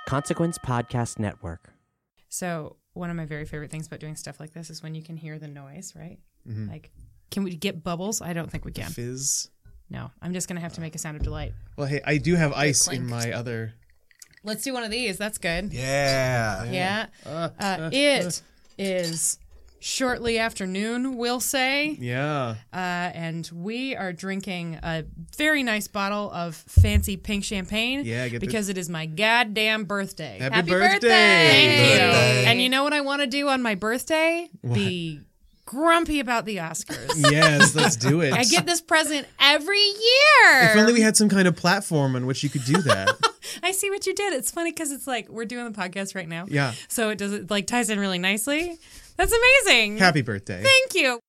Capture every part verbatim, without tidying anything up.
Consequence Podcast Network. So one of my very favorite things about doing stuff like this is when you can hear the noise, right? Mm-hmm. Like, can we get bubbles? I don't think we can. Fizz. No, I'm just going to have to make a sound of delight. Well, hey, I do have ice clink. in my other... Let's do one of these. That's good. Yeah. Yeah. Uh, it is shortly after noon, we'll say. Yeah. Uh, and we are drinking a very nice bottle of fancy pink champagne. Yeah, get the- because it is my goddamn birthday. Happy, Happy birthday! birthday! Thank you. Birthday. And you know what I want to do on my birthday? Be grumpy about the Oscars. Yes, let's do it. I get this present every year. If only we had some kind of platform on which you could do that. I see what you did. It's funny because it's like we're doing the podcast right now. Yeah. So it does it like ties in really nicely. That's amazing. Happy birthday. Thank you.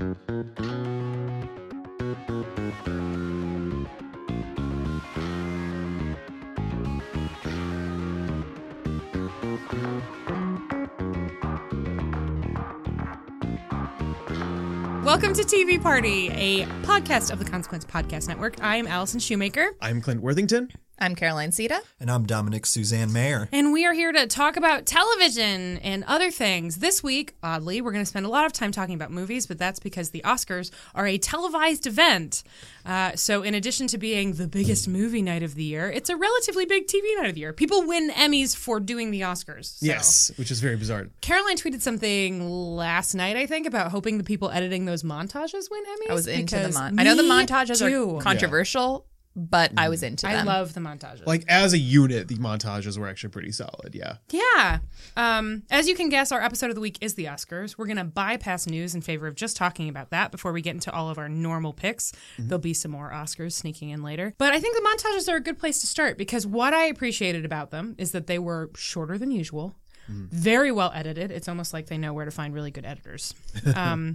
Welcome to T V Party, a podcast of the Consequence Podcast Network. I am Allison Shoemaker. I'm Clint Worthington. I'm Caroline Sita. And I'm Dominic Suzanne Mayer. And we are here to talk about television and other things. This week, oddly, we're going to spend a lot of time talking about movies, but that's because the Oscars are a televised event. Uh, so in addition to being the biggest movie night of the year, it's a relatively big T V night of the year. People win Emmys for doing the Oscars. So. Yes, which is very bizarre. Caroline tweeted something last night, I think, about hoping the people editing those montages win Emmys. I was into the because mon. I know the me montages too. are controversial, but I was into I them. love the montages. Like, as a unit, the montages were actually pretty solid, yeah. Yeah. Um, as you can guess, our episode of the week is the Oscars. We're going to bypass news in favor of just talking about that before we get into all of our normal picks. Mm-hmm. There'll be some more Oscars sneaking in later. But I think the montages are a good place to start because what I appreciated about them is that they were shorter than usual, mm-hmm. very well edited. It's almost like they know where to find really good editors. um,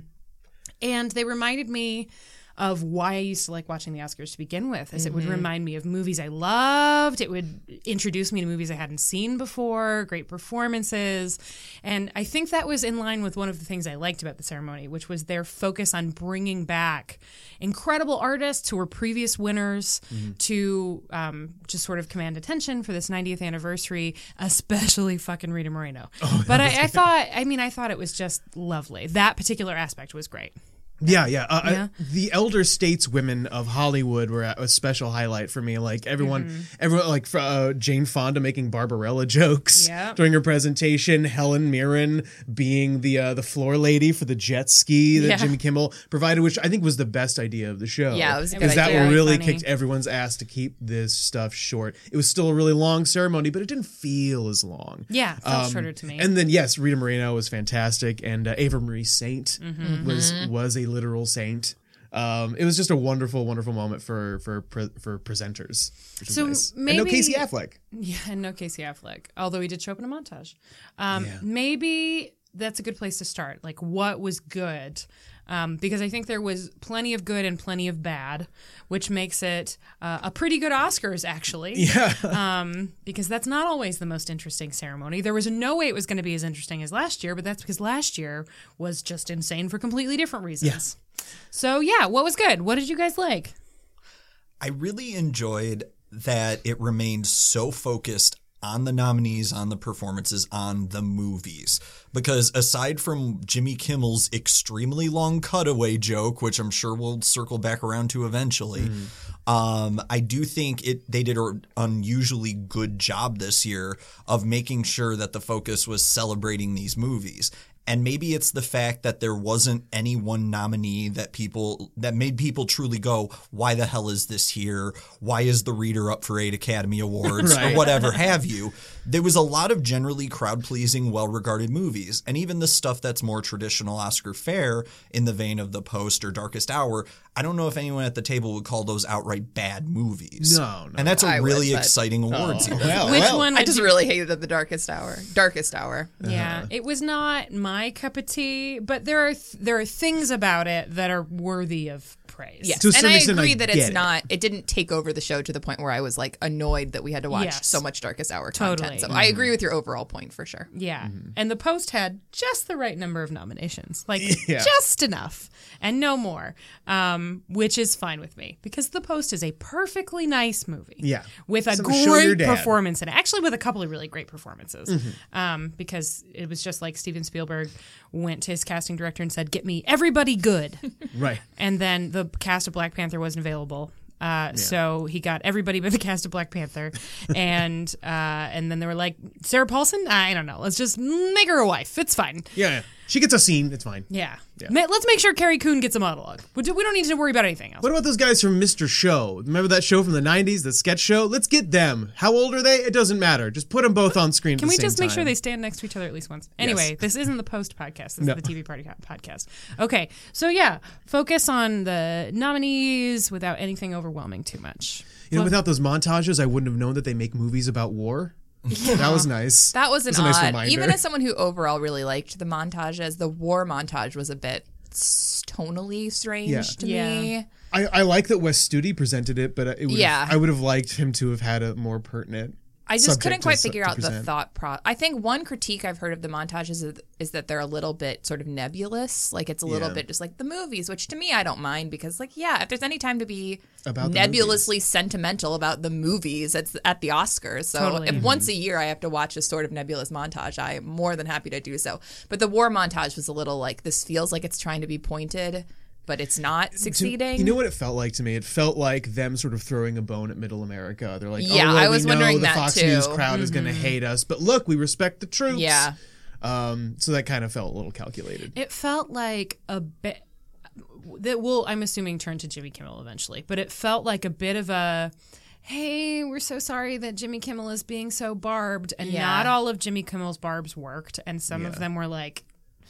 and they reminded me of why I used to like watching the Oscars to begin with, as mm-hmm. it would remind me of movies I loved. It would introduce me to movies I hadn't seen before, great performances. And I think that was in line with one of the things I liked about the ceremony, which was their focus on bringing back incredible artists who were previous winners mm-hmm. to um, just sort of command attention for this ninetieth anniversary, especially fucking Rita Moreno. Oh, but I, I thought, I mean, I thought it was just lovely. That particular aspect was great. Yeah, yeah. Uh, yeah. I, the elder stateswomen of Hollywood were a special highlight for me. Like everyone, mm-hmm. everyone, like uh, Jane Fonda making Barbarella jokes yep. during her presentation. Helen Mirren being the uh, the floor lady for the jet ski that yeah. Jimmy Kimmel provided, which I think was the best idea of the show. Yeah, it was a good because that idea. really Funny. kicked everyone's ass to keep this stuff short. It was still a really long ceremony, but it didn't feel as long. Yeah, it felt um, shorter to me. And then yes, Rita Moreno was fantastic, and uh, Ava Marie Saint mm-hmm. was was a literal saint. Um, it was just a wonderful, wonderful moment for for pre- for presenters. Which So was nice. maybe and no Casey Affleck. Yeah, and no Casey Affleck. Although he did show up in a montage. Um, Yeah. Maybe that's a good place to start. Like, what was good? Um, because I think there was plenty of good and plenty of bad, which makes it uh, a pretty good Oscars, actually. Yeah. um, because that's not always the most interesting ceremony. There was no way it was going to be as interesting as last year, but that's because last year was just insane for completely different reasons. Yeah. So, yeah, what was good? What did you guys like? I really enjoyed that it remained so focused on the nominees, on the performances, on the movies. Because aside from Jimmy Kimmel's extremely long cutaway joke, which I'm sure we'll circle back around to eventually, mm. um, I do think it they did an unusually good job this year of making sure that the focus was celebrating these movies. And maybe it's the fact that there wasn't any one nominee that people that made people truly go, why the hell is this here? Why is The Reader up for eight Academy Awards right. or whatever have you? There was a lot of generally crowd-pleasing, well-regarded movies. And even the stuff that's more traditional Oscar fare in the vein of The Post or Darkest Hour, I don't know if anyone at the table would call those outright bad movies. No, no. And that's a I really would, but- exciting awards Oh, season. well, Which well. one? I would just you- really hated The Darkest Hour. Darkest Hour. Yeah, it was not my cup of tea, but there are th- there are things about it that are worthy of praise. Yes, To a and certain I extent, agree I that get it's it. not. It didn't take over the show to the point where I was like annoyed that we had to watch Yes. so much Darkest Hour Totally. content. So I agree with your overall point for sure. Yeah. And the Post had just the right number of nominations. Like, Yeah. just enough and no more, um, which is fine with me because The Post is a perfectly nice movie. Yeah. With a Something to show your great dad. performance in it. Actually, with a couple of really great performances. Mm-hmm. Um, because it was just like Steven Spielberg went to his casting director and said, get me everybody good. Right. And then the cast of Black Panther wasn't available. Uh, So he got everybody but the cast of Black Panther, and uh, and then they were like, Sarah Paulson, I don't know, let's just make her a wife. It's fine. Yeah, yeah. She gets a scene. It's fine. Yeah. Ma- Let's make sure Carrie Coon gets a monologue. We do- we don't need to worry about anything else. What about those guys from Mister Show? Remember that show from the nineties, the sketch show? Let's get them. How old are they? It doesn't matter. Just put them both on screen. Can at the we same just make sure time. they stand next to each other at least once? Anyway, Yes. this isn't the Post podcast. This No. is the T V Party co- podcast. Okay, so yeah, focus on the nominees without anything overwhelming too much. You know, without those montages, I wouldn't have known that they make movies about war. That was nice. That was an That's a nice odd. reminder. Even as someone who overall really liked the montages, the war montage was a bit s- tonally strange Yeah. to Yeah. me. I, I like that Wes Studi presented it, but it would Yeah. I would have liked him to have had a more pertinent. I just subject couldn't to quite s- figure to out the present. thought pro. I think one critique I've heard of the montages is, is that they're a little bit sort of nebulous. Like it's a little Yeah. bit just like the movies, which to me I don't mind because like yeah, if there's any time to be About the nebulously sentimental about the movies, it's at the Oscars. So Totally. if Mm-hmm. once a year I have to watch a sort of nebulous montage, I'm more than happy to do so. But the war montage was a little like this feels like it's trying to be pointed, but it's not To- succeeding. You know what it felt like to me? It felt like them sort of throwing a bone at Middle America. They're like, Yeah, oh, well, I was we know wondering the that Fox too. News crowd is going to hate us, but look, we respect the troops. Yeah. Um, so that kind of felt a little calculated. It felt like a bit that will, I'm assuming, turn to Jimmy Kimmel eventually, but it felt like a bit of a, hey, we're so sorry that Jimmy Kimmel is being so barbed, and Yeah. not all of Jimmy Kimmel's barbs worked, and some of Yeah. them were like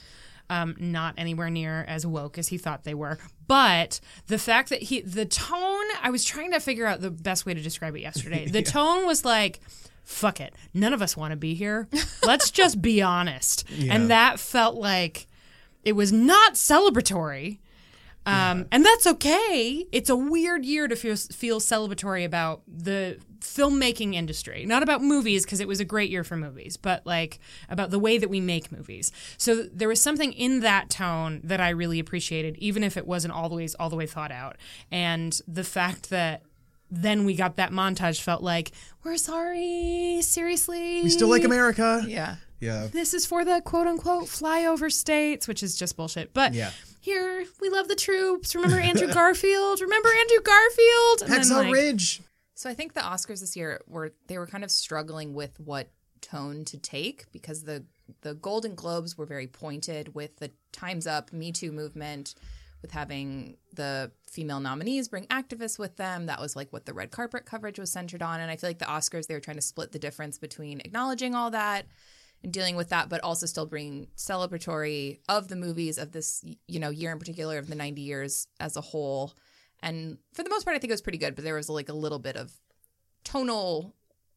um, not anywhere near as woke as he thought they were. But the fact that he, the tone, I was trying to figure out the best way to describe it yesterday. The tone was like, fuck it, none of us want to be here. Let's just be honest. And that felt like it was not celebratory. Um, and that's okay. It's a weird year to feel, feel celebratory about the filmmaking industry. Not about movies, because it was a great year for movies, but like about the way that we make movies. So there was something in that tone that I really appreciated, even if it wasn't all the way, all the way thought out. And the fact that then we got that montage felt like, we're sorry, seriously. We still like America. Yeah. Yeah. This is for the quote unquote flyover states, which is just bullshit. But Yeah. here, we love the troops. Remember Andrew Garfield? Remember Andrew Garfield? And Hacksaw like, Ridge. So I think the Oscars this year were they were kind of struggling with what tone to take because the the Golden Globes were very pointed with the Time's Up, Me Too movement, with having the female nominees bring activists with them. That was like what the red carpet coverage was centered on. And I feel like the Oscars, they were trying to split the difference between acknowledging all that and dealing with that, but also still being celebratory of the movies of this, you know, year in particular of the ninety years as a whole. And for the most part, I think it was pretty good, but there was like a little bit of tonal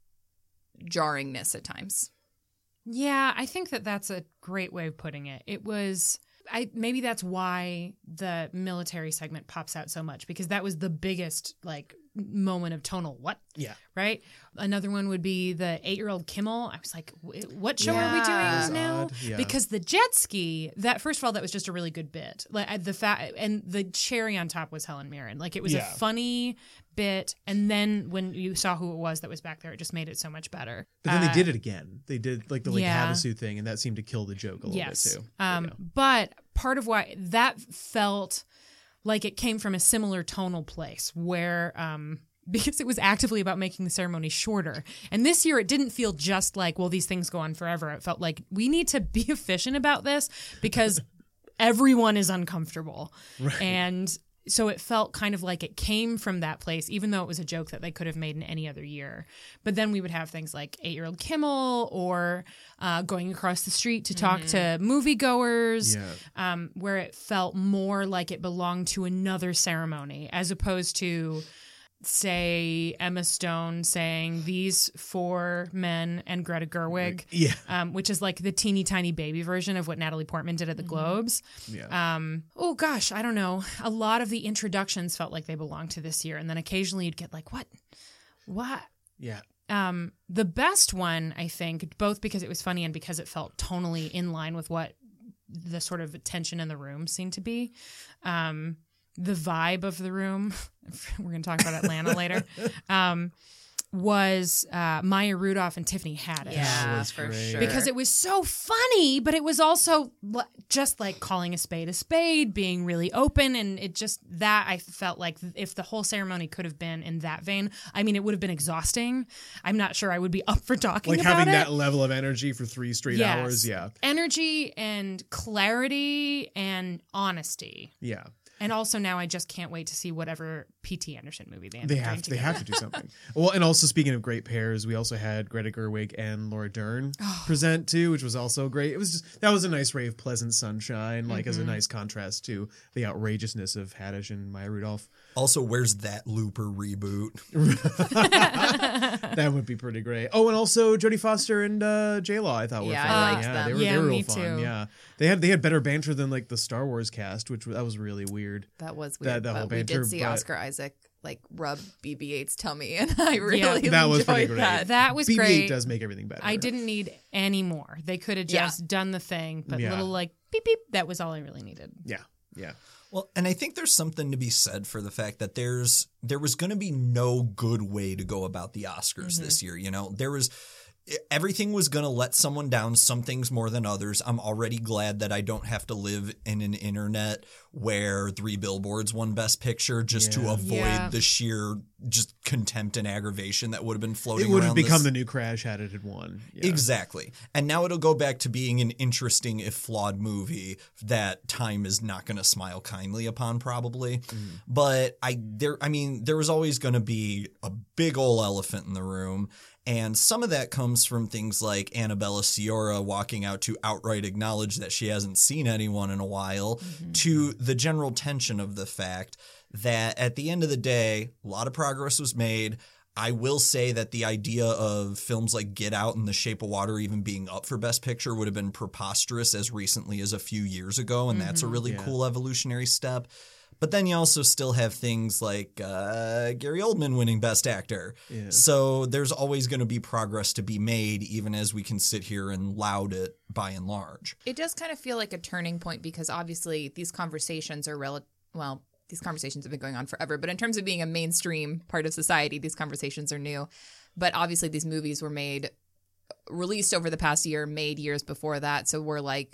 jarringness at times. Yeah, I think that that's a great way of putting it. It was, I maybe that's why the military segment pops out so much, because that was the biggest like moment of tonal what? Yeah. Right? Another one would be the eight-year-old Kimmel. I was like, "Wh- what show are we Yeah. doing now? Odd, yeah. Because the jet ski, that first of all, that was just a really good bit. Like I- the fa- and the cherry on top was Helen Mirren. Like it was Yeah. a funny bit, and then when you saw who it was that was back there, it just made it so much better. But then Uh, they did it again. They did like the Lake yeah. Havasu thing, and that seemed to kill the joke a little yes. bit too. Um, You know. But part of why that felt like it came from a similar tonal place where, um, because it was actively about making the ceremony shorter. And this year it didn't feel just like, well, these things go on forever. It felt like we need to be efficient about this because everyone is uncomfortable. Right. And so it felt kind of like it came from that place, even though it was a joke that they could have made in any other year. But then we would have things like eight-year-old Kimmel or uh, going across the street to talk to moviegoers, Yeah. um, where it felt more like it belonged to another ceremony as opposed to say Emma Stone saying these four men and Greta Gerwig, Yeah. um, which is like the teeny tiny baby version of what Natalie Portman did at the Globes. Yeah. Um, oh gosh, I don't know. A lot of the introductions felt like they belonged to this year, and then occasionally you'd get like, what, what? Yeah. Um, the best one, I think, both because it was funny and because it felt tonally in line with what the sort of tension in the room seemed to be. Um, the vibe of the room, we're going to talk about Atlanta later, um, was uh, Maya Rudolph and Tiffany Haddish. Yeah, was for great. sure. Because it was so funny, but it was also l- just like calling a spade a spade, being really open. And it just, that I felt like if the whole ceremony could have been in that vein, I mean, it would have been exhausting. I'm not sure I would be up for talking Like about having it. that level of energy for three straight Yes. hours. Yeah. Energy and clarity and honesty. Yeah. And also now I just can't wait to see whatever P T Anderson movie they end They up doing have to, they together. have to do something. Well, and also speaking of great pairs, we also had Greta Gerwig and Laura Dern Oh. present too, which was also great. It was just, that was a nice ray of pleasant sunshine, like Mm-hmm. as a nice contrast to the outrageousness of Haddish and Maya Rudolph. Also, where's that Looper reboot? That would be pretty great. Oh, and also Jodie Foster and uh, J Law, I thought were Yeah, fun. I liked yeah, them. they were Yeah, they were real me fun. too. Yeah, they had they had better banter than like the Star Wars cast, which that was really weird. That was That- weird. that whole but we banter, did see but- Oscar Isaac like rub B B eight's tummy, and I really Yeah. That was enjoyed pretty great. that. That was B B eight great. does make everything better. I didn't need any more. They could have Yeah. just done the thing, but Yeah. little like beep beep. That was all I really needed. Yeah, yeah. Well, and I think there's something to be said for the fact that there's there was going to be no good way to go about the Oscars this year. You know, there was everything was going to let someone down, some things more than others. I'm already glad that I don't have to live in an internet where Three Billboards won Best Picture just to Yeah. avoid Yeah. the sheer just contempt and aggravation that would have been floating It would have around become this. the new Crash had it had won. Yeah. Exactly. And now it'll go back to being an interesting, if flawed movie that time is not going to smile kindly upon, probably. Mm. But I there I mean, there was always going to be a big old elephant in the room. And some of that comes from things like Annabella Sciorra walking out to outright acknowledge that she hasn't seen anyone in a while, Mm-hmm. to the general tension of the fact that at the end of the day, a lot of progress was made. I will say that the idea of films like Get Out and The Shape of Water even being up for Best Picture would have been preposterous as recently as a few years ago, and that's a really Yeah. cool evolutionary step. But then you also still have things like uh, Gary Oldman winning Best Actor. Yeah. So there's always going to be progress to be made, even as we can sit here and laud it by and large. It does kind of feel like a turning point because obviously these conversations are rel- well, these conversations have been going on forever, but in terms of being a mainstream part of society, these conversations are new. But obviously these movies were made, released over the past year, made years before that. So we're like,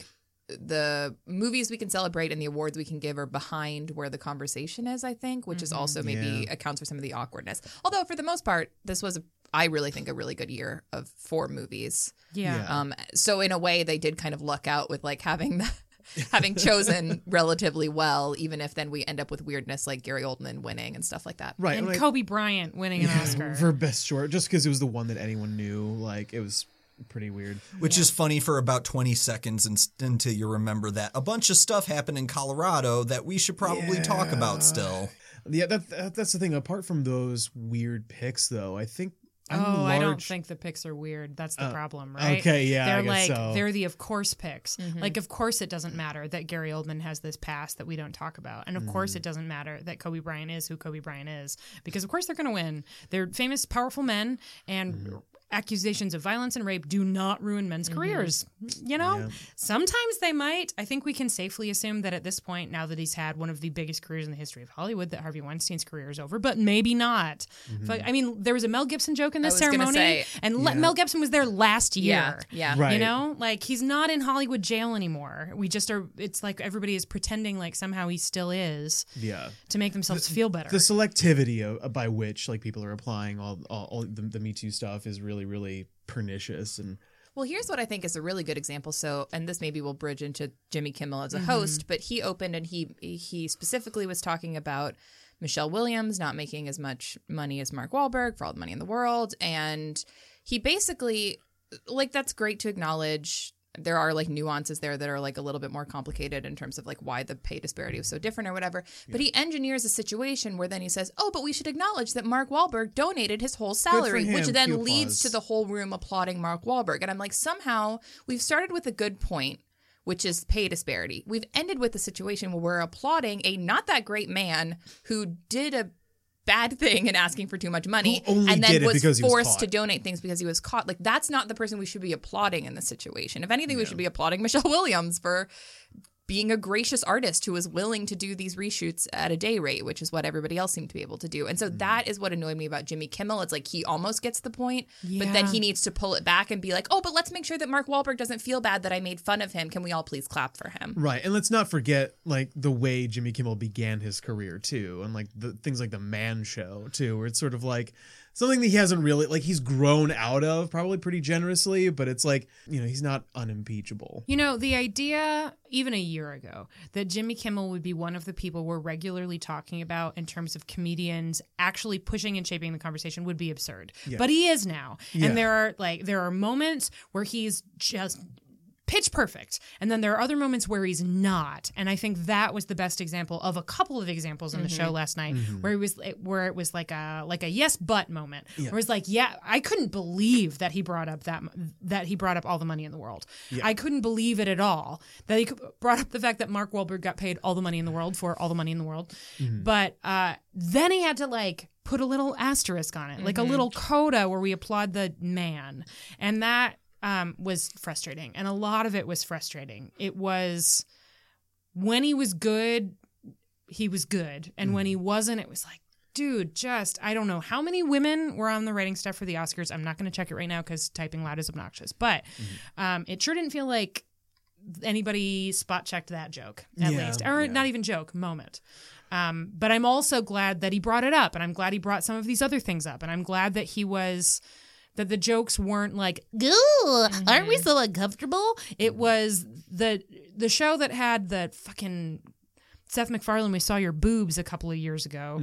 the movies we can celebrate and the awards we can give are behind where the conversation is, I think, which is also maybe Yeah. accounts for some of the awkwardness. Although for the most part, this was, I really think, a really good year of for movies. Yeah. Yeah. Um, so in a way, they did kind of luck out with like having having chosen relatively well, even if then we end up with weirdness like Gary Oldman winning and stuff like that. Right. And like, Kobe Bryant winning an yeah, Oscar. for Best Short, just because it was the one that anyone knew. Like, it was pretty weird. Which is funny for about twenty seconds and until you remember that a bunch of stuff happened in Colorado that we should probably talk about still. Yeah, that, that that's the thing. Apart from those weird picks, though, I think. I'm Oh, I don't large- think the picks are weird. That's the Uh, problem, right? okay, yeah, I They're guess like so. they're the of course picks. Like of course it doesn't matter that Gary Oldman has this past that we don't talk about. And of course Mm. it doesn't matter that Kobe Bryant is who Kobe Bryant is because of course they're going to win. They're famous powerful men and Mm-hmm. accusations of violence and rape do not ruin men's careers. You know? Yeah. Sometimes they might. I think we can safely assume that at this point now that he's had one of the biggest careers in the history of Hollywood that Harvey Weinstein's career is over, but maybe not. But, I mean, there was a Mel Gibson joke in this was gonna ceremony. say, And Le- Mel Gibson was there last year. Yeah, yeah. Right. You know, like he's not in Hollywood jail anymore. We just are, it's like everybody is pretending like somehow he still is Yeah. to make themselves feel better. The selectivity of, by which like people are applying all all, all the, the Me Too stuff is really really pernicious. And Well, here's what I think is a really good example. So, and this maybe will bridge into Jimmy Kimmel as a host, but he opened and he he specifically was talking about Michelle Williams not making as much money as Mark Wahlberg for All the Money in the World, and he basically, like, that's great to acknowledge there are like nuances there that are like a little bit more complicated in terms of like why the pay disparity was so different or whatever. But he engineers a situation where then he says, oh, but we should acknowledge that Mark Wahlberg donated his whole salary, him. which then Cue leads applause. to the whole room applauding Mark Wahlberg. And I'm like, somehow we've started with a good point, which is pay disparity. We've ended with a situation where we're applauding a not that great man who did a bad thing and asking for too much money Who only and then did it was because he was forced caught. to donate things because he was caught. Like, that's not the person we should be applauding in this situation. If anything, we should be applauding Michelle Williams for being a gracious artist who was willing to do these reshoots at a day rate, which is what everybody else seemed to be able to do. And so that is what annoyed me about Jimmy Kimmel. It's like he almost gets the point, but then Yeah. he needs to pull it back and be like, oh, but let's make sure that Mark Wahlberg doesn't feel bad that I made fun of him. Can we all please clap for him? Right, and let's not forget like the way Jimmy Kimmel began his career too, and like the things like the Man Show too, where it's sort of like something that he hasn't really like he's grown out of probably pretty generously, but it's like, you know, he's not unimpeachable. You know, the idea, even a year ago, that Jimmy Kimmel would be one of the people we're regularly talking about in terms of comedians actually pushing and shaping the conversation would be absurd. Yeah. But he is now. Yeah. And there are like there are moments where he's just pitch perfect. And then there are other moments where he's not. And I think that was the best example of a couple of examples in the show last night where he was where it was like a like a yes but moment. Yeah. Where it's like, yeah, I couldn't believe that he brought up that that he brought up all the money in the world. Yeah. I couldn't believe it at all. That he brought up the fact that Mark Wahlberg got paid all the money in the world for all the money in the world. But uh, then he had to like put a little asterisk on it, like a little coda where we applaud the man. And that Um, was frustrating, and a lot of it was frustrating. It was when he was good, he was good, and when he wasn't, it was like, dude, just I don't know how many women were on the writing staff for the Oscars. I'm not going to check it right now because typing loud is obnoxious, but um, it sure didn't feel like anybody spot checked that joke at Yeah, least, or yeah. not even joke moment. Um, but I'm also glad that he brought it up, and I'm glad he brought some of these other things up, and I'm glad that he was. That the jokes weren't like, "Ooh, aren't we so uncomfortable?" It was the the show that had the fucking Seth MacFarlane, we saw your boobs a couple of years ago,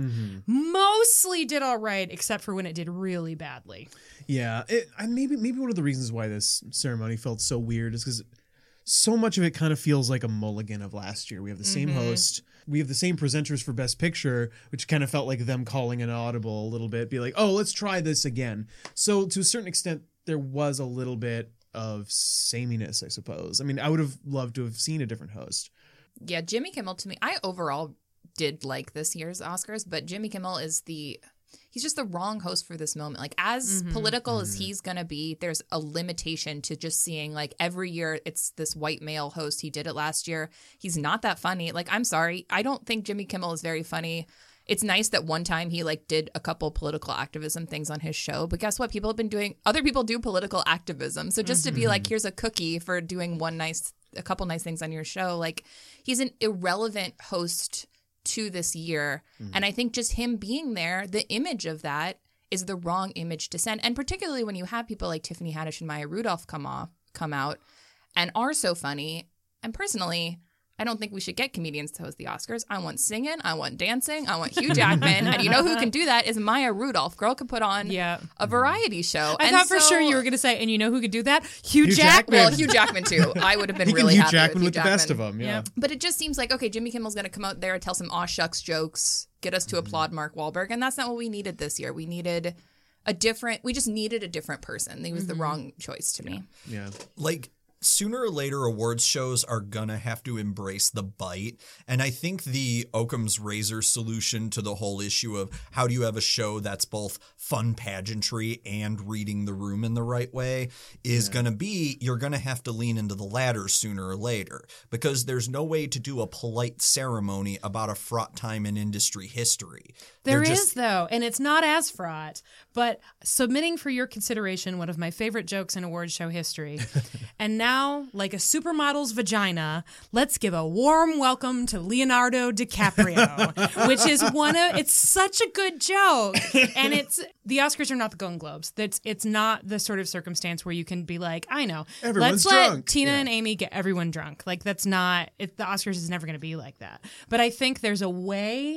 mostly did all right, except for when it did really badly. Yeah, it, I, maybe maybe one of the reasons why this ceremony felt so weird is because so much of it kind of feels like a mulligan of last year. We have the same host, we have the same presenters for Best Picture, which kind of felt like them calling an audible a little bit, be like, oh, let's try this again. So to a certain extent, there was a little bit of sameness, I suppose. I mean, I would have loved to have seen a different host. Yeah, Jimmy Kimmel to me, I overall did like this year's Oscars, but Jimmy Kimmel is the, he's just the wrong host for this moment. Like, as political as he's going to be, there's a limitation to just seeing, like, every year it's this white male host. He did it last year. He's not that funny. Like, I'm sorry. I don't think Jimmy Kimmel is very funny. It's nice that one time he, like, did a couple political activism things on his show. But guess what? People have been doing, other people do political activism. So just to be like, here's a cookie for doing one nice, a couple nice things on your show. Like, he's an irrelevant host to this year. Mm. And I think just him being there, the image of that is the wrong image to send. And particularly when you have people like Tiffany Haddish and Maya Rudolph come off, come out and are so funny. And personally, I don't think we should get comedians to host the Oscars. I want singing. I want dancing. I want Hugh Jackman. And you know who can do that is Maya Rudolph. Girl could put on Yeah. a variety show. I and thought for so- sure you were going to say, and you know who could do that? Hugh, Hugh Jackman. Well, Hugh Jackman too. I would have been He really can Hugh happy Jackman with, with Hugh the best Jackman. of them, yeah. Yeah. But it just seems like, okay, Jimmy Kimmel's going to come out there and tell some aw shucks jokes, get us to applaud Mark Wahlberg. And that's not what we needed this year. We needed a different, we just needed a different person. He was the wrong choice to me. Yeah. Like, sooner or later, awards shows are gonna have to embrace the bite. And I think the Occam's razor solution to the whole issue of how do you have a show that's both fun pageantry and reading the room in the right way is yeah. gonna be you're gonna have to lean into the latter sooner or later, because there's no way to do a polite ceremony about a fraught time in industry history. There They're is, just, though, and it's not as fraught, but submitting for your consideration one of my favorite jokes in award show history. And now, like a supermodel's vagina, let's give a warm welcome to Leonardo DiCaprio, which is one of, it's such a good joke. And it's, the Oscars are not the Golden Globes. That's, it's not the sort of circumstance where you can be like, I know, Everyone's let's let drunk. Tina Yeah. and Amy get everyone drunk. Like, that's not, it, the Oscars is never going to be like that. But I think there's a way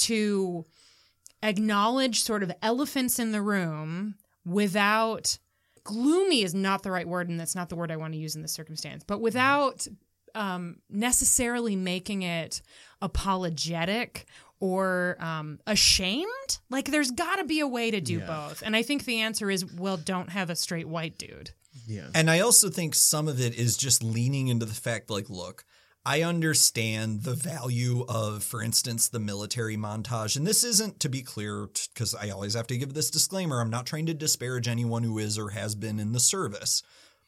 to acknowledge sort of elephants in the room without gloomy is not the right word, and that's not the word I want to use in this circumstance, but without um, necessarily making it apologetic or um, ashamed. Like, there's got to be a way to do Yeah. both. And I think the answer is, well, don't have a straight white dude. Yeah. And I also think some of it is just leaning into the fact, like, look, I understand the value of, for instance, the military montage. And this isn't, to be clear, because I always have to give this disclaimer, I'm not trying to disparage anyone who is or has been in the service.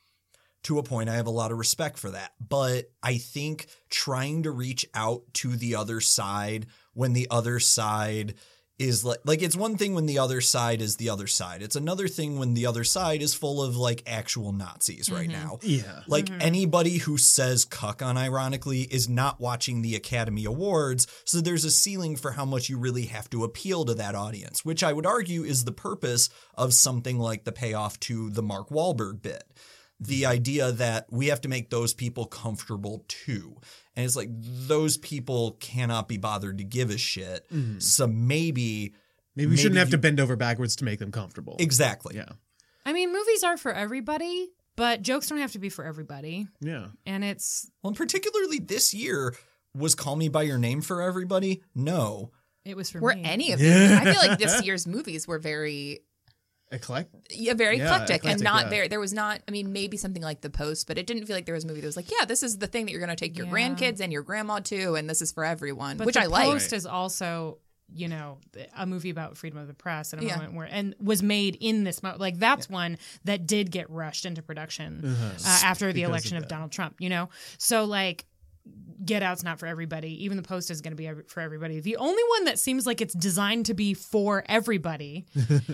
To a point, I have a lot of respect for that. But I think trying to reach out to the other side when the other side is like, like it's one thing when the other side is the other side. It's another thing when the other side is full of like actual Nazis right now. Yeah. Like anybody who says cuck unironically is not watching the Academy Awards. So there's a ceiling for how much you really have to appeal to that audience, which I would argue is the purpose of something like the payoff to the Mark Wahlberg bit. The idea that we have to make those people comfortable too. And it's like, those people cannot be bothered to give a shit. Mm-hmm. So maybe... Maybe we shouldn't have you- to bend over backwards to make them comfortable. Exactly. Yeah. I mean, movies are for everybody, but jokes don't have to be for everybody. Yeah. And it's, Well, and particularly this year, was Call Me By Your Name for everybody? No. it was for Were me. any of these? I feel like this year's movies were very, Eclectic. yeah, very Yeah, eclectic, and eclectic, not yeah. very. There was not. I mean, maybe something like The Post, but it didn't feel like there was a movie that was like, yeah, this is the thing that you're going to take your Yeah. grandkids and your grandma to, and this is for everyone, But which The I like. Post is also, you know, a movie about freedom of the press at a Yeah. moment where, and was made in this moment. Like, that's one that did get rushed into production uh, after the Because election of of that. Donald Trump, you know? So, like, Get Out's not for everybody. Even The Post is going to be ev- for everybody. The only one that seems like it's designed to be for everybody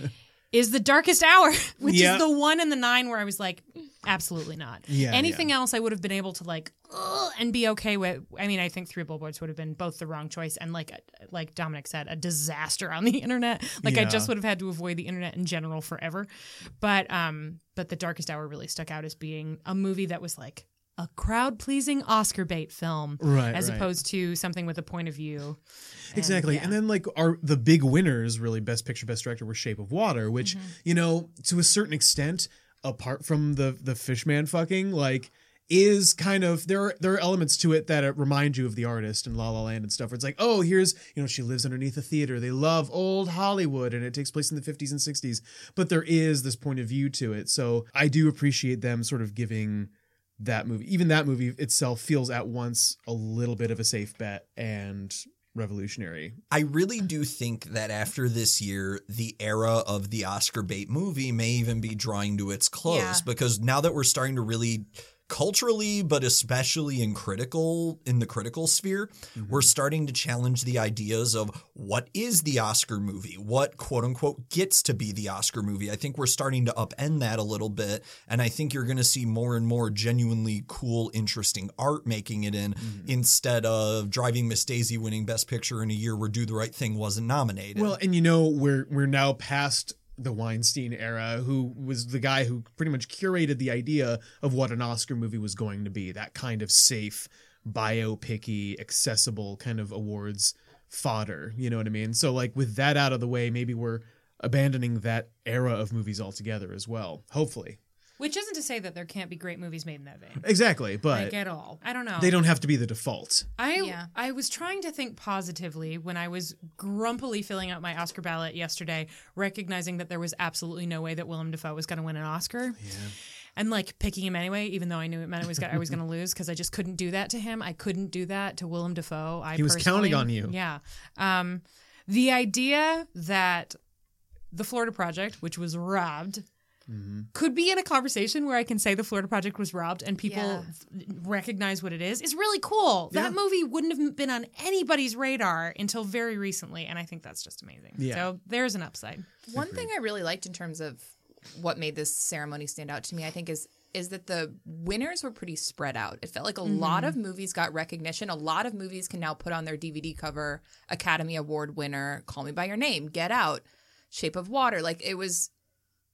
is The Darkest Hour, which Yeah. is the one and the nine where I was like, absolutely not. Yeah, Anything yeah. else I would have been able to like ugh, and be okay with. I mean, I think Three Billboards would have been both the wrong choice and like like Dominic said, a disaster on the internet. Like I Yeah. just would have had to avoid the internet in general forever. But um, but The Darkest Hour really stuck out as being a movie that was like a crowd-pleasing Oscar bait film, Right, as right. opposed to something with a point of view. Exactly. yeah. And then like our the big winners really best picture, best director were Shape of Water, which, Mm-hmm. you know, to a certain extent, apart from the the fishman fucking, like is kind of there are there are elements to it that uh, remind you of The Artist and La La Land and stuff where it's like, oh, here's, you know, she lives underneath a theater. They love old Hollywood and it takes place in the fifties and sixties. But there is this point of view to it. So I do appreciate them sort of giving that movie. Even that movie itself feels at once a little bit of a safe bet and revolutionary. I really do think that after this year, the era of the Oscar bait movie may even be drawing to its close Yeah. because now that we're starting to really culturally, but especially in critical, in the critical sphere, we're starting to challenge the ideas of what is the Oscar movie? What quote unquote gets to be the Oscar movie? I think we're starting to upend that a little bit. And I think you're going to see more and more genuinely cool, interesting art making it in instead of Driving Miss Daisy winning Best Picture in a year where Do the Right Thing wasn't nominated. Well, and you know, we're we're now past the Weinstein era, who was the guy who pretty much curated the idea of what an Oscar movie was going to be, that kind of safe, biopic-y, accessible kind of awards fodder, you know what I mean? So like with that out of the way, maybe we're abandoning that era of movies altogether as well, hopefully. Which isn't to say that there can't be great movies made in that vein. Exactly, but Like at all. I don't know. they don't have to be the default. I Yeah. I was trying to think positively when I was grumpily filling out my Oscar ballot yesterday, recognizing that there was absolutely no way that Willem Dafoe was going to win an Oscar. Yeah. And like picking him anyway, even though I knew it meant it was I was going to lose because I just couldn't do that to him. I couldn't do that to Willem Dafoe. I He was personally- counting on you. Yeah. Um, the idea that the Florida Project, which was robbed, could be in a conversation where I can say the Florida Project was robbed and people Yeah. recognize what it is is really cool. That movie wouldn't have been on anybody's radar until very recently, and I think that's just amazing. Yeah. So there's an upside. One thing I really liked in terms of what made this ceremony stand out to me, I think, is is that the winners were pretty spread out. It felt like a lot of movies got recognition. A lot of movies can now put on their D V D cover Academy Award winner, Call Me by Your Name, Get Out, Shape of Water. Like it was,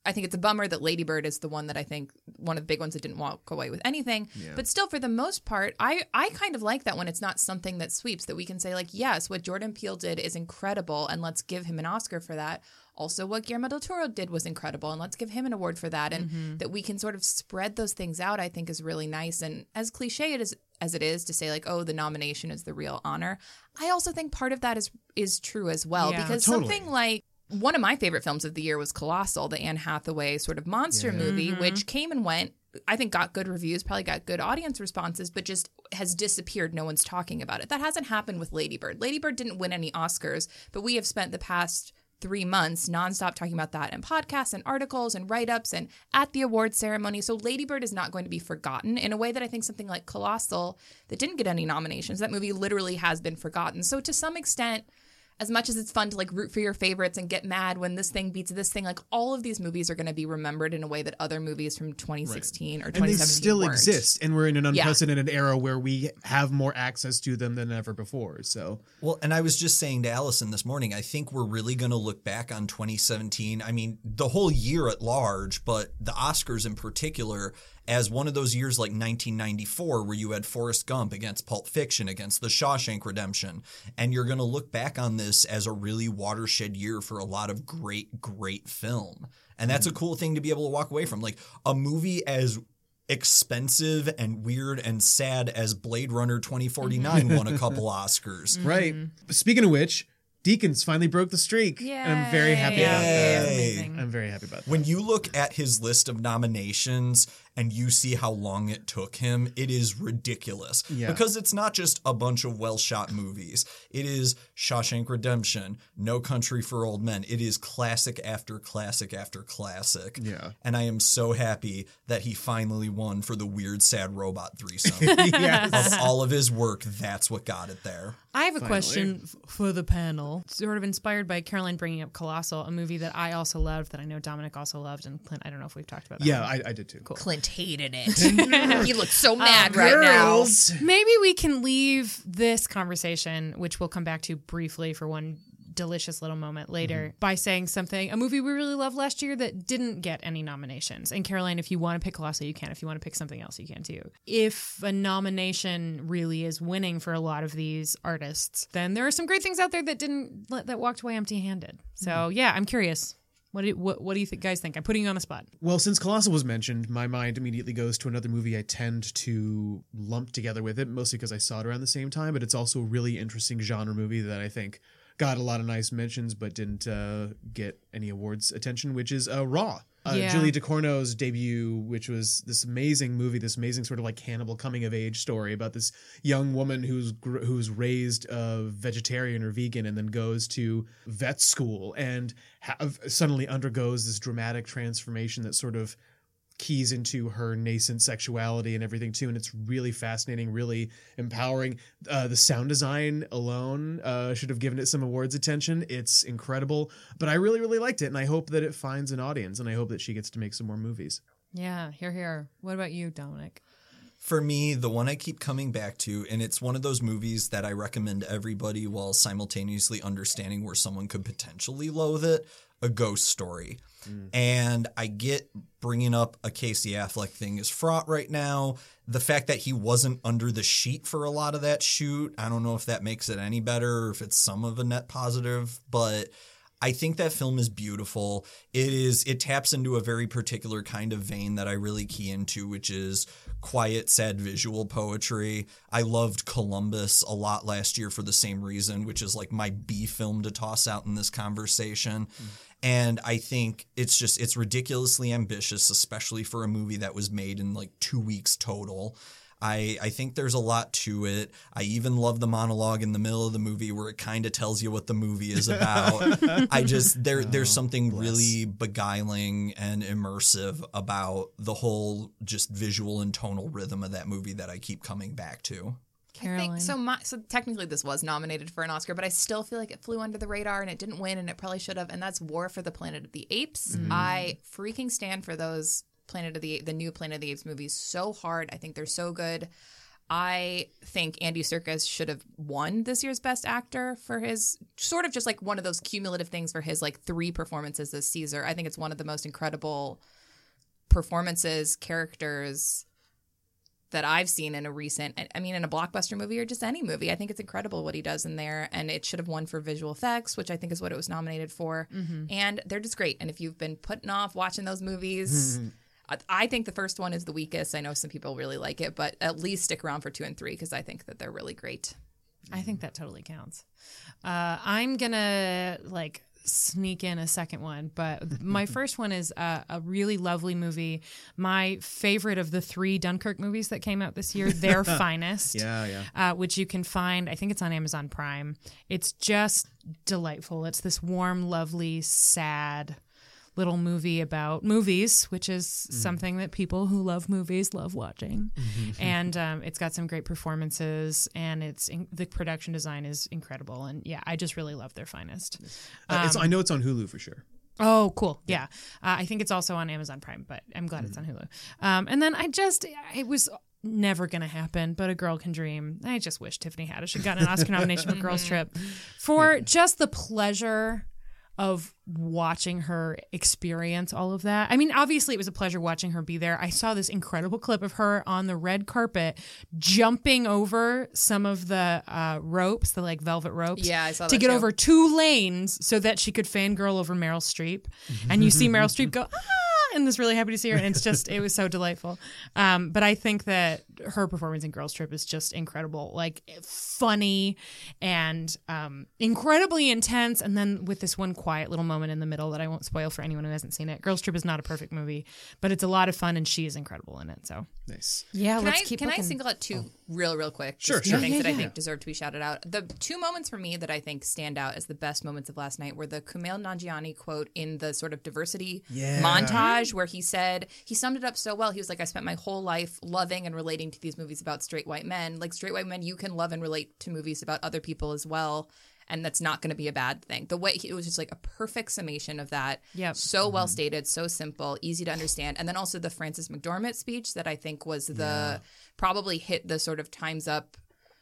I think it's a bummer that Lady Bird is the one that I think one of the big ones that didn't walk away with anything. Yeah. But still, for the most part, I, I kind of like that when it's not something that sweeps, that we can say, like, yes, what Jordan Peele did is incredible, and let's give him an Oscar for that. Also, what Guillermo del Toro did was incredible, and let's give him an award for that. And Mm-hmm. that we can sort of spread those things out, I think, is really nice. And as cliche it is, as it is to say, like, oh, the nomination is the real honor, I also think part of that is is true as well. Yeah. Because Totally. something like one of my favorite films of the year was Colossal, the Anne Hathaway sort of monster Yeah. movie, Mm-hmm. which came and went. I think got good reviews, probably got good audience responses, but just has disappeared. No one's talking about it. That hasn't happened with Lady Bird. Lady Bird didn't win any Oscars, but we have spent the past three months nonstop talking about that in podcasts and articles and write-ups and at the awards ceremony. So Lady Bird is not going to be forgotten in a way that I think something like Colossal, that didn't get any nominations, that movie literally has been forgotten. So to some extent, as much as it's fun to like root for your favorites and get mad when this thing beats this thing, like all of these movies are going to be remembered in a way that other movies from twenty sixteen or And they twenty seventeen still weren't. exist, and we're in an Yeah. unprecedented era where we have more access to them than ever before. So Well, and I was just saying to Allison this morning, I think we're really going to look back on twenty seventeen. I mean, the whole year at large, but the Oscars in particular, as one of those years like nineteen ninety-four where you had Forrest Gump against Pulp Fiction, against The Shawshank Redemption. And you're going to look back on this as a really watershed year for a lot of great, great film. And that's a cool thing to be able to walk away from. Like a movie as expensive and weird and sad as Blade Runner twenty forty-nine won a couple Oscars. right. Speaking of which, Deakins finally broke the streak, and I'm very happy about Yay. that. Amazing. I'm very happy about that. When you look at his list of nominations and you see how long it took him, it is ridiculous. Yeah. Because it's not just a bunch of well-shot movies. It is Shawshank Redemption, No Country for Old Men. It is classic after classic after classic. Yeah. And I am so happy that he finally won for the Weird Sad Robot threesome. Yes. Of all of his work, that's what got it there. I have a Finally. question f- for the panel, sort of inspired by Caroline bringing up Colossal, a movie that I also loved, that I know Dominic also loved, and Clint, I don't know if we've talked about that. Yeah, one. I, I did too. Cool. Clint hated it. He looks so mad right now. Girls. Maybe we can leave this conversation, which we'll come back to briefly for one delicious little moment later, by saying something, a movie we really loved last year that didn't get any nominations. And Caroline, if you want to pick Colossal, you can. If you want to pick something else, you can too. If a nomination really is winning for a lot of these artists, then there are some great things out there that didn't, that walked away empty-handed. So yeah, I'm curious. What do, what, what do you th- guys think? I'm putting you on the spot. Well, since Colossal was mentioned, my mind immediately goes to another movie I tend to lump together with it, mostly because I saw it around the same time, but it's also a really interesting genre movie that I think got a lot of nice mentions but didn't uh, get any awards attention, which is uh, Raw. Uh, Yeah. Julie DeCorno's debut, which was this amazing movie, this amazing sort of like cannibal coming of age story about this young woman who's gr- who's raised uh, vegetarian or vegan and then goes to vet school and ha- suddenly undergoes this dramatic transformation that sort of keys into her nascent sexuality and everything too, and it's really fascinating, really empowering. Uh, the sound design alone uh, should have given it some awards attention. It's incredible, but I really, really liked it, and I hope that it finds an audience, and I hope that she gets to make some more movies. Yeah, here, here. What about you, Dominic? For me, the one I keep coming back to, and it's one of those movies that I recommend everybody while simultaneously understanding where someone could potentially loathe it, A Ghost Story. Mm. And I get bringing up a Casey Affleck thing is fraught right now. The fact that he wasn't under the sheet for a lot of that shoot, I don't know if that makes it any better or if it's some of a net positive, but I think that film is beautiful. It is, it taps into a very particular kind of vein that I really key into, which is quiet, sad visual poetry. I loved Columbus a lot last year for the same reason, which is like my B film to toss out in this conversation. Mm. And I think it's just, it's ridiculously ambitious, especially for a movie that was made in like two weeks total. I, I think there's a lot to it. I even love the monologue in the middle of the movie where it kind of tells you what the movie is about. I just, there there's something bless. really beguiling and immersive about the whole just visual and tonal rhythm of that movie that I keep coming back to. I Caroline. think so. My, so technically, this was nominated for an Oscar, but I still feel like it flew under the radar and it didn't win, and it probably should have. And that's War for the Planet of the Apes. Mm. I freaking stand for those Planet of the the new Planet of the Apes movies so hard. I think they're so good. I think Andy Serkis should have won this year's Best Actor for his sort of just like one of those cumulative things for his like three performances as Caesar. I think it's one of the most incredible performances, characters that I've seen in a recent, I mean, in a blockbuster movie or just any movie. I think it's incredible what he does in there. And it should have won for visual effects, which I think is what it was nominated for. Mm-hmm. And they're just great. And if you've been putting off watching those movies... I think the first one is the weakest. I know some people really like it, but at least stick around for two and three because I think that they're really great. I think that totally counts. Uh, I'm going to like sneak in a second one, but my first one is uh, a really lovely movie. My favorite of the three Dunkirk movies that came out this year, Their Finest. Yeah, yeah. Uh, which you can find, I think it's on Amazon Prime. It's just delightful. It's this warm, lovely, sad little movie about movies, which is mm. something that people who love movies love watching. Mm-hmm. And um, it's got some great performances, and it's in, the production design is incredible. And yeah, I just really love Their Finest. Uh, Um, it's, I know it's on Hulu for sure. Oh, cool. Yeah. Uh, I think it's also on Amazon Prime, but I'm glad mm. it's on Hulu. Um, and then I just, it was never going to happen, but A Girl Can Dream. I just wish Tiffany Haddish had gotten an Oscar nomination for Girls Trip for yeah. just the pleasure of watching her experience all of that. I mean, obviously it was a pleasure watching her be there. I saw this incredible clip of her on the red carpet jumping over some of the uh, ropes, the like velvet ropes. Yeah, I saw that to get too. over two lanes so that she could fangirl over Meryl Streep. And you see Meryl Streep go, ah, and is really happy to see her. And it's just, it was so delightful. Um, but I think that her performance in Girls Trip is just incredible. Like funny and um, incredibly intense. And then with this one quiet little moment in the middle that I won't spoil for anyone who hasn't seen it. Girls Trip is not a perfect movie, but it's a lot of fun and she is incredible in it. So nice. Yeah, can let's I, keep Can looking. I single out two oh. real, real quick? Sure, just sure. Two things Yeah, that yeah, I think yeah. deserve to be shouted out. The two moments for me that I think stand out as the best moments of last night were the Kumail Nanjiani quote in the sort of diversity Yeah. montage where he said, he summed it up so well. He was like, I spent my whole life loving and relating to these movies about straight white men. Like straight white men, you can love and relate to movies about other people as well. And that's not going to be a bad thing. The way it was just like a perfect summation of that. Yep. So Mm-hmm. well stated, so simple, easy to understand. And then also the Frances McDormand speech that I think was the Yeah. probably hit the sort of Time's Up,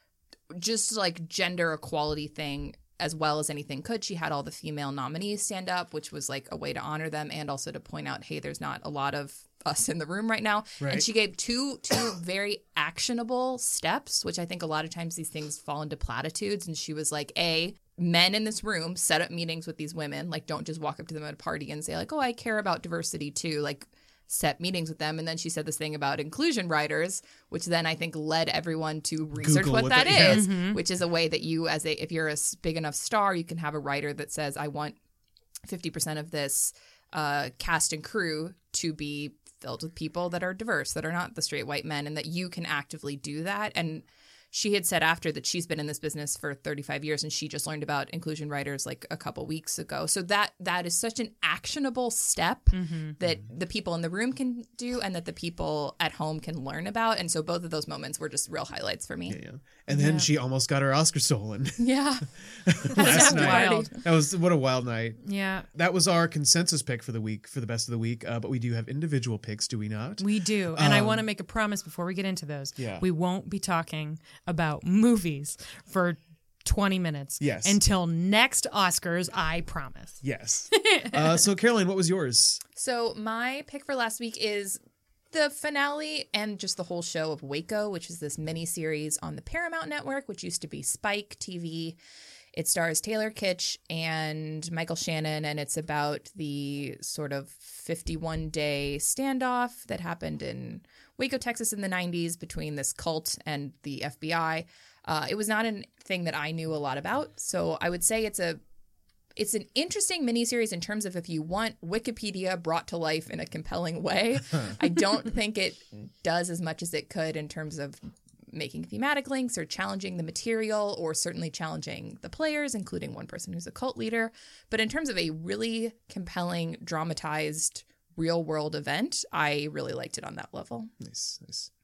just like gender equality thing as well as anything could. She had all the female nominees stand up, which was like a way to honor them and also to point out, hey, there's not a lot of us in the room right now. Right. And she gave two two very actionable steps, which I think a lot of times these things fall into platitudes. And she was like, A, men in this room set up meetings with these women. Like, don't just walk up to them at a party and say like, oh, I care about diversity too. Like, set meetings with them. And then she said this thing about inclusion writers, which then I think led everyone to research Google what, what that that- is, yeah. Mm-hmm. which is a way that you, as a, if you're a s- big enough star, you can have a writer that says, I want fifty percent of this uh, cast and crew to be filled with people that are diverse, that are not the straight white men, and that you can actively do that. And she had said after that she's been in this business for thirty-five years and she just learned about inclusion writers like a couple weeks ago. So that that is such an actionable step Mm-hmm. that the people in the room can do and that the people at home can learn about. And so both of those moments were just real highlights for me. Yeah, yeah. And then she almost got her Oscar stolen Yeah. last That's night. wild. That was what a wild night. Yeah, That was our consensus pick for the week, for the best of the week. Uh, but we do have individual picks, do we not? we do. And I want to make a promise before we get into those. Yeah. We won't be talking about movies for twenty minutes. Yes. Until next Oscars, I promise. Yes. uh, so, Caroline, what was yours? So my pick for last week is the finale and just the whole show of Waco, which is this mini series on the Paramount Network, which used to be Spike T V. It stars Taylor Kitsch and Michael Shannon, and it's about the sort of fifty-one day standoff that happened in Waco, Texas in the nineties between this cult and the F B I. Uh, it was not a thing that I knew a lot about, so I would say it's a It's an interesting miniseries in terms of if you want Wikipedia brought to life in a compelling way. I don't think it does as much as it could in terms of making thematic links or challenging the material or certainly challenging the players, including one person who's a cult leader. But in terms of a really compelling, dramatized, real-world event, I really liked it on that level. Nice, nice.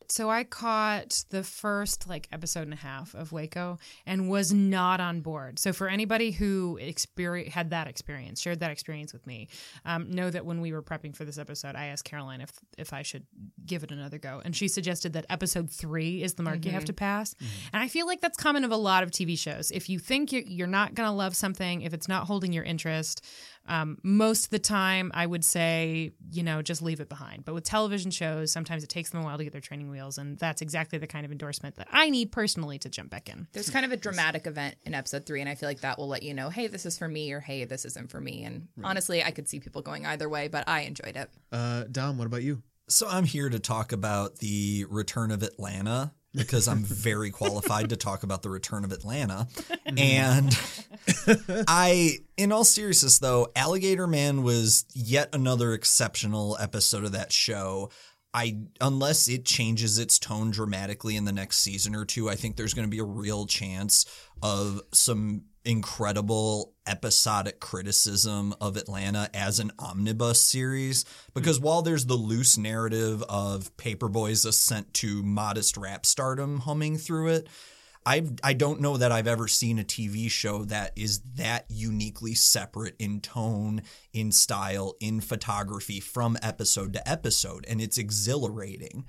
So I caught the first like episode and a half of Waco and was not on board. So for anybody who experience, had that experience, shared that experience with me, um, know that when we were prepping for this episode, I asked Caroline if if I should give it another go. And she suggested that episode three is the mark mm-hmm. you have to pass. Mm-hmm. And I feel like that's common of a lot of T V shows. If you think you're, you're not going to love something, if it's not holding your interest, um, most of the time I would say, you know, just leave it behind. But with television shows, sometimes it takes them a while to get their training wheels. And that's exactly the kind of endorsement that I need personally to jump back in. There's kind of a dramatic event in episode three, and I feel like that will let you know, hey, this is for me, or hey, this isn't for me. And right. honestly, I could see people going either way, but I enjoyed it. Uh, Dom, what about you? So I'm here to talk about the return of Atlanta because I'm very qualified to talk about the return of Atlanta. And I, in all seriousness, though, Alligator Man was yet another exceptional episode of that show. I, unless it changes its tone dramatically in the next season or two, I think there's going to be a real chance of some incredible episodic criticism of Atlanta as an omnibus series. Because while there's the loose narrative of Paperboy's ascent to modest rap stardom humming through it, I I don't know that I've ever seen a T V show that is that uniquely separate in tone, in style, in photography from episode to episode, and it's exhilarating.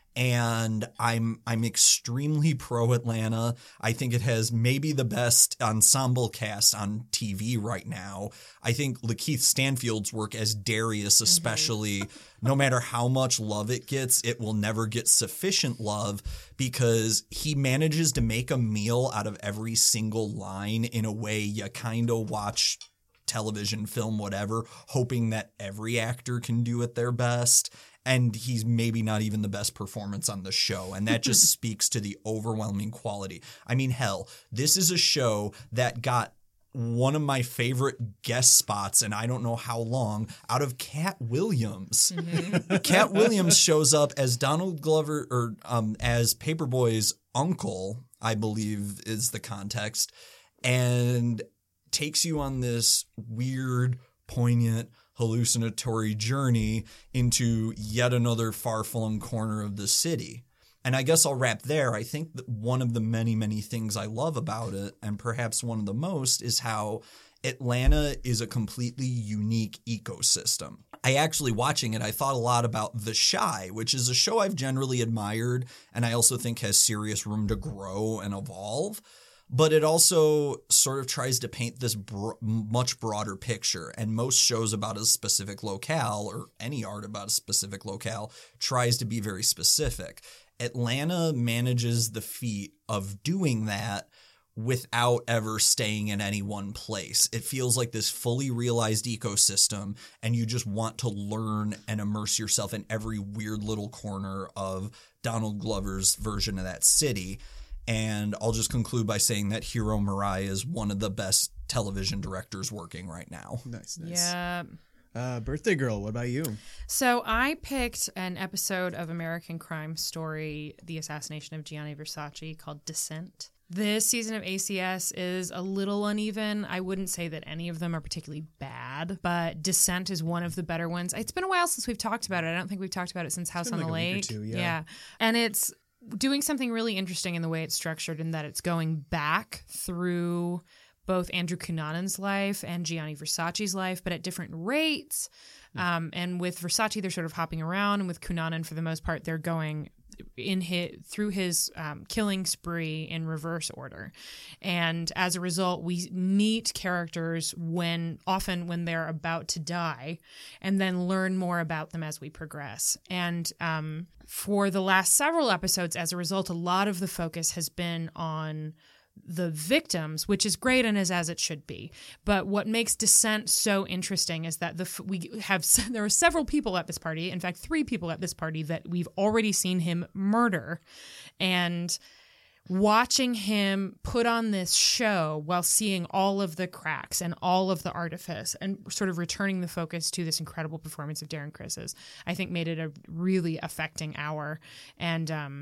And I'm I'm extremely pro Atlanta. I think it has maybe the best ensemble cast on T V right now. I think Lakeith Stanfield's work as Darius especially, mm-hmm. no matter how much love it gets, it will never get sufficient love because he manages to make a meal out of every single line in a way you kind of watch television, film, whatever, hoping that every actor can do it their best. And he's maybe not even the best performance on the show. And that just speaks to the overwhelming quality. I mean, hell, this is a show that got one of my favorite guest spots, and I don't know how long, out of Cat Williams. Mm-hmm. Cat Williams shows up as Donald Glover, or um, as Paperboy's uncle, I believe is the context, and takes you on this weird, poignant, hallucinatory journey into yet another far-flung corner of the city. And I guess I'll wrap there. I think that one of the many, many things I love about it, and perhaps one of the most, is how Atlanta is a completely unique ecosystem. I actually, watching it, I thought a lot about The Chi, which is a show I've generally admired, and I also think has serious room to grow and evolve. But it also sort of tries to paint this bro- much broader picture. And most shows about a specific locale, or any art about a specific locale, tries to be very specific. Atlanta manages the feat of doing that without ever staying in any one place. It feels like this fully realized ecosystem, and you just want to learn and immerse yourself in every weird little corner of Donald Glover's version of that city. And I'll just conclude by saying that Hiro Murai is one of the best television directors working right now. Nice, nice. Yeah. Uh, birthday girl, what about you? So I picked an episode of American Crime Story, The Assassination of Gianni Versace, called Descent. This season of A C S is a little uneven. I wouldn't say that any of them are particularly bad, but Descent is one of the better ones. It's been a while since we've talked about it. I don't think we've talked about it since House on like the Lake. A week or two, yeah. yeah. And it's doing something really interesting in the way it's structured, in that it's going back through both Andrew Cunanan's life and Gianni Versace's life, but at different rates. Um, and with Versace, they're sort of hopping around, and with Cunanan, for the most part, they're going in his, through his um, killing spree in reverse order. And as a result, we meet characters when often when they're about to die, and then learn more about them as we progress. And um, for the last several episodes, as a result, a lot of the focus has been on the victims, which is great and is as it should be. But what makes Descent so interesting is that the we have there are several people at this party, in fact, three people at this party that we've already seen him murder, and watching him put on this show while seeing all of the cracks and all of the artifice and sort of returning the focus to this incredible performance of Darren Criss's, I think made it a really affecting hour. And um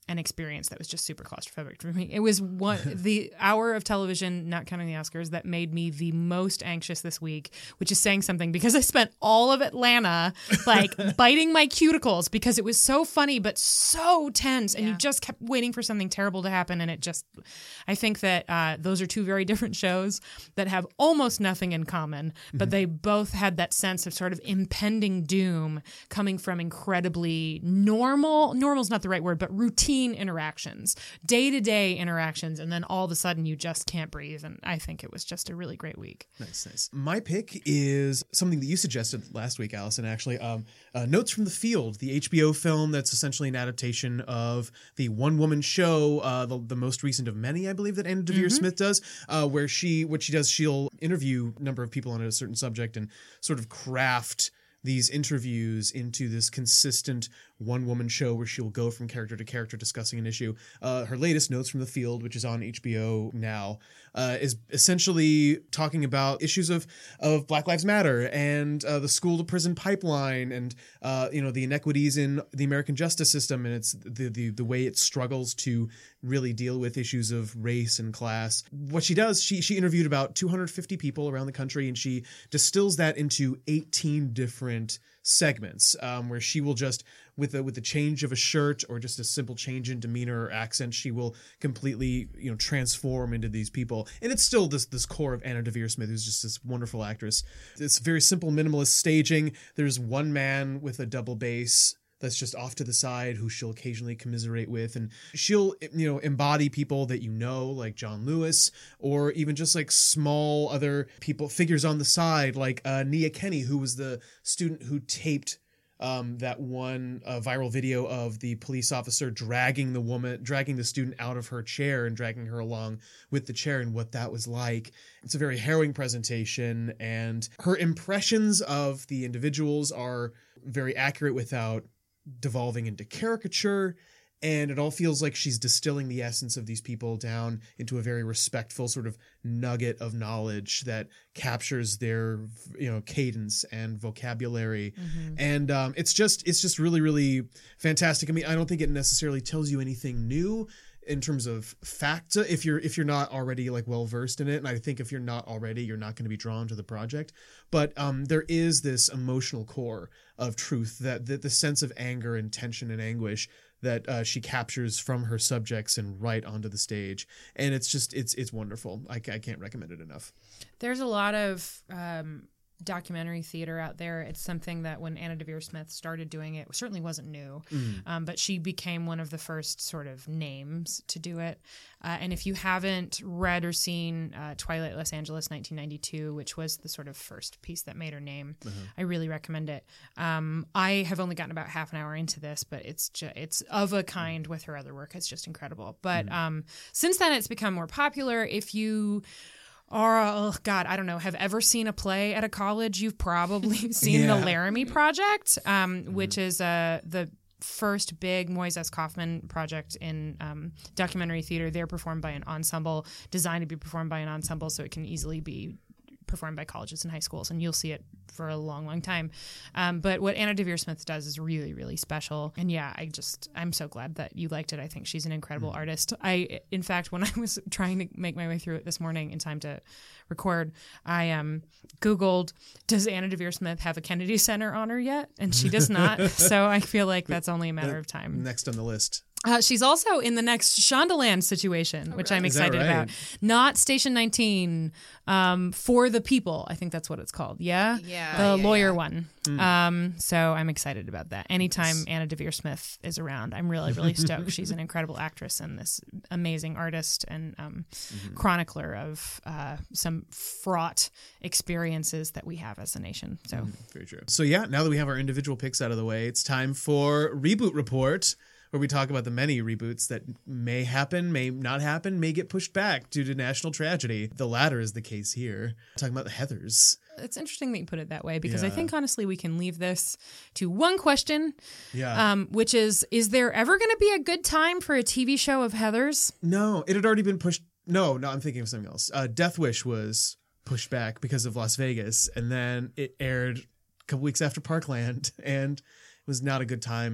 an experience that was just super claustrophobic for me. It was one the hour of television, not counting the Oscars, that made me the most anxious this week, which is saying something because I spent all of Atlanta like biting my cuticles because it was so funny but so tense, and Yeah. you just kept waiting for something terrible to happen. And it just, I think that uh, those are two very different shows that have almost nothing in common, but Mm-hmm. they both had that sense of sort of impending doom coming from incredibly normal, normal's not the right word, but routine interactions, day-to-day interactions, and then all of a sudden you just can't breathe. And I think it was just a really great week. Nice, nice. My pick is something that you suggested last week, Allison, actually. Um, uh, Notes from the Field, the H B O film that's essentially an adaptation of the one-woman show, uh, the, the most recent of many, I believe, that Anna Deavere Smith does, uh, where she, what she does, she'll interview a number of people on a certain subject and sort of craft these interviews into this consistent one-woman show where she'll go from character to character discussing an issue. Uh, her latest, Notes from the Field, which is on H B O now, uh, is essentially talking about issues of of Black Lives Matter and uh, the school-to-prison pipeline and uh, you know the inequities in the American justice system, and it's the, the the way it struggles to really deal with issues of race and class. What she does, she she interviewed about two hundred fifty people around the country, and she distills that into eighteen different segments, um, where she will just with the with the change of a shirt or just a simple change in demeanor or accent, she will completely you know transform into these people. And it's still this this core of Anna Deavere Smith, who's just this wonderful actress. It's very simple, minimalist staging. There's one man with a double bass that's just off to the side who she'll occasionally commiserate with, and she'll you know embody people that you know, like John Lewis, or even just like small other people, figures on the side, like uh, Nia Kenny, who was the student who taped um, that one uh, viral video of the police officer dragging the woman, dragging the student out of her chair and dragging her along with the chair, and what that was like. It's a very harrowing presentation, and her impressions of the individuals are very accurate without devolving into caricature, and it all feels like she's distilling the essence of these people down into a very respectful sort of nugget of knowledge that captures their you know cadence and vocabulary. Mm-hmm. And um, it's just it's just really really fantastic. I mean, I don't think it necessarily tells you anything new in terms of fact if you're if you're not already like well versed in it, and I think if you're not already, you're not going to be drawn to the project. But um, there is this emotional core of truth, that, that the sense of anger and tension and anguish that uh, she captures from her subjects and right onto the stage, and it's just it's it's wonderful. I, I can't recommend it enough. There's a lot of um, documentary theater out there. It's something that when Anna Deavere Smith started doing it, it certainly wasn't new, mm. um, but she became one of the first sort of names to do it. Uh, and if you haven't read or seen uh, Twilight Los Angeles nineteen ninety-two, which was the sort of first piece that made her name, uh-huh. I really recommend it. Um, I have only gotten about half an hour into this, but it's ju- it's of a kind with her other work. It's just incredible. But mm. um, since then, it's become more popular. If you Or, oh God, I don't know, have ever seen a play at a college, you've probably seen yeah. the Laramie Project, um, mm-hmm. which is uh, the first big Moises Kaufman project in um, documentary theater. They're performed by an ensemble, designed to be performed by an ensemble, so it can easily be performed by colleges and high schools, and you'll see it for a long, long time. Um, but what Anna Deavere Smith does is really, really special. And yeah, I just, I'm so glad that you liked it. I think she's an incredible mm. artist. I, in fact, when I was trying to make my way through it this morning in time to record, I um, Googled, does Anna Deavere Smith have a Kennedy Center honor yet? And she does not. So I feel like that's only a matter of time. Next on the list. Uh, she's also in the next Shondaland situation, oh, which right. I'm excited right? about. Not Station nineteen, um, For the People. I think that's what it's called. Yeah? Yeah. The yeah, lawyer yeah. one. Mm. Um, so I'm excited about that. Anytime yes. Anna Deavere Smith is around, I'm really, really stoked. She's an incredible actress and this amazing artist and um, mm-hmm. chronicler of uh, some fraught experiences that we have as a nation. So mm, very true. So yeah, now that we have our individual picks out of the way, it's time for Reboot Report, where we talk about the many reboots that may happen, may not happen, may get pushed back due to national tragedy. The latter is the case here. Talking about the Heathers. It's interesting that you put it that way, because yeah. I think, honestly, we can leave this to one question, yeah. um, which is, is there ever going to be a good time for a T V show of Heathers? No, it had already been pushed. No, no, I'm thinking of something else. Uh, Death Wish was pushed back because of Las Vegas, and then it aired a couple weeks after Parkland, and it was not a good time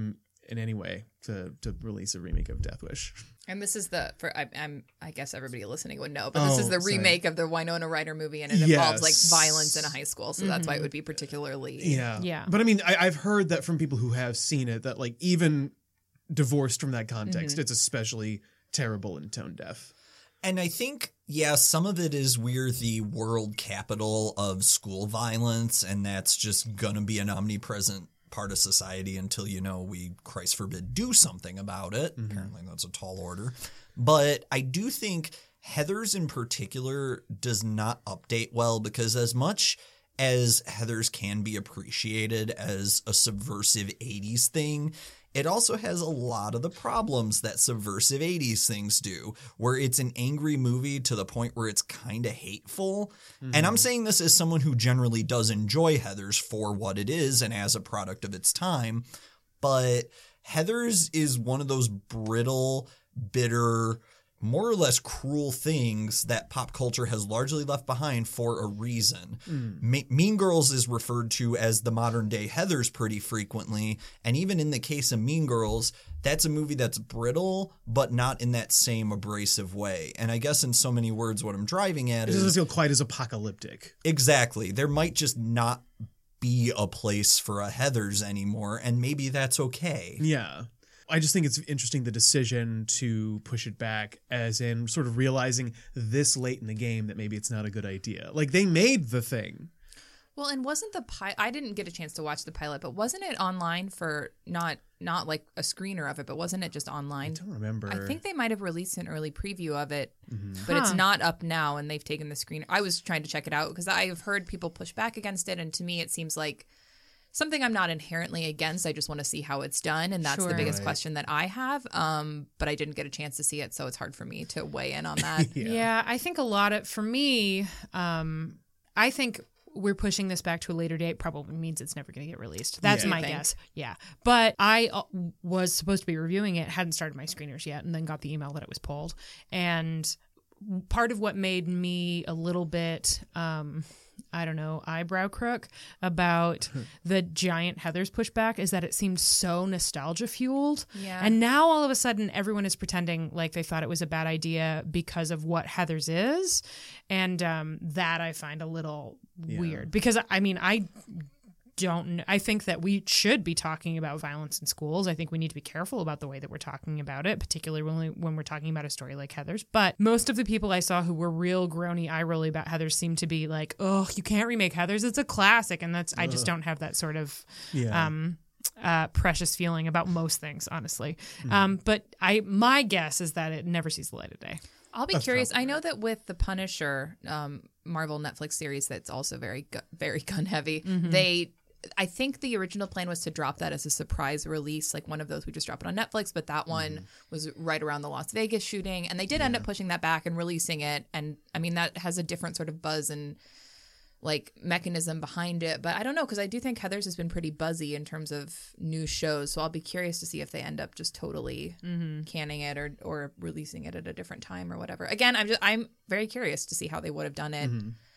in any way to to release a remake of Death Wish. And this is the for I, I'm I guess everybody listening would know, but this Oh, is the sorry. remake of the Winona Ryder movie, and it Yes. involves like violence in a high school, so that's why it would be particularly. Yeah. Yeah. But I mean, I, I've heard that from people who have seen it that like even divorced from that context, it's especially terrible and tone deaf. And I think, yeah, some of it is we're the world capital of school violence, and that's just going to be an omnipresent part of society until, you know, we, Christ forbid, do something about it. Mm-hmm. Apparently that's a tall order. But I do think Heathers in particular does not update well, because as much as Heathers can be appreciated as a subversive eighties thing, it also has a lot of the problems that subversive eighties things do, where it's an angry movie to the point where it's kind of hateful. Mm-hmm. And I'm saying this as someone who generally does enjoy Heathers for what it is and as a product of its time. But Heathers is one of those brittle, bitter, more or less cruel things that pop culture has largely left behind for a reason. Mm. Me- Mean Girls is referred to as the modern day Heathers pretty frequently. And even in the case of Mean Girls, that's a movie that's brittle, but not in that same abrasive way. And I guess in so many words, what I'm driving at It is... doesn't feel quite as apocalyptic. Exactly. There might just not be a place for a Heathers anymore, and maybe that's okay. Yeah. I just think it's interesting, the decision to push it back, as in sort of realizing this late in the game that maybe it's not a good idea. Like, they made the thing. Well, and wasn't the pilot, I didn't get a chance to watch the pilot, but wasn't it online for not not like a screener of it, but wasn't it just online? I don't remember. I think they might have released an early preview of it, Mm-hmm. but it's Huh. not up now, and they've taken the screener. I was trying to check it out because I've heard people push back against it, and to me it seems like something I'm not inherently against. I just want to see how it's done, and that's Sure. the biggest Right. question that I have. Um, but I didn't get a chance to see it, so it's hard for me to weigh in on that. Yeah. Yeah, I think a lot of, for me, um, I think we're pushing this back to a later date probably means it's never going to get released. That's Yeah. my You think? guess. Yeah. But I uh, was supposed to be reviewing it, hadn't started my screeners yet, and then got the email that it was pulled. And part of what made me a little bit, um, I don't know, eyebrow crook about the giant Heathers pushback is that it seemed so nostalgia fueled. Yeah. And now all of a sudden everyone is pretending like they thought it was a bad idea because of what Heathers is. And um, that I find a little Yeah. weird, because I mean, I don't kn- I think that we should be talking about violence in schools. I think we need to be careful about the way that we're talking about it, particularly when, we, when we're talking about a story like Heathers. But most of the people I saw who were real groany eye rolly about Heathers seemed to be like, oh, you can't remake Heathers. It's a classic. And that's, I just don't have that sort of Yeah. um, uh, precious feeling about most things, honestly. Um, but I, my guess is that it never sees the light of day. I'll be curious. I know that with the Punisher, um, Marvel Netflix series that's also very gu- very gun heavy. They, I think the original plan was to drop that as a surprise release, like one of those we just drop it on Netflix. But that one was right around the Las Vegas shooting, and they did end up pushing that back and releasing it. And I mean, that has a different sort of buzz and like mechanism behind it. But I don't know, because I do think Heathers has been pretty buzzy in terms of new shows. So I'll be curious to see if they end up just totally canning it or or releasing it at a different time or whatever. Again, I'm just I'm very curious to see how they would have done it,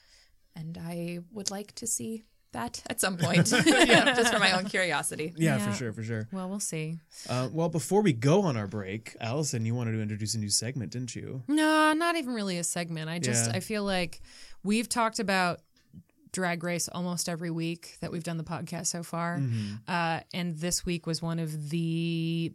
and I would like to see that at some point, just for my own curiosity. Yeah, Yeah. for sure, for sure. Well, we'll see. Uh, well, before we go on our break, Allison, you wanted to introduce a new segment, didn't you? No, not even really a segment. I just, Yeah. I feel like we've talked about Drag Race almost every week that we've done the podcast so far. Uh, and this week was one of the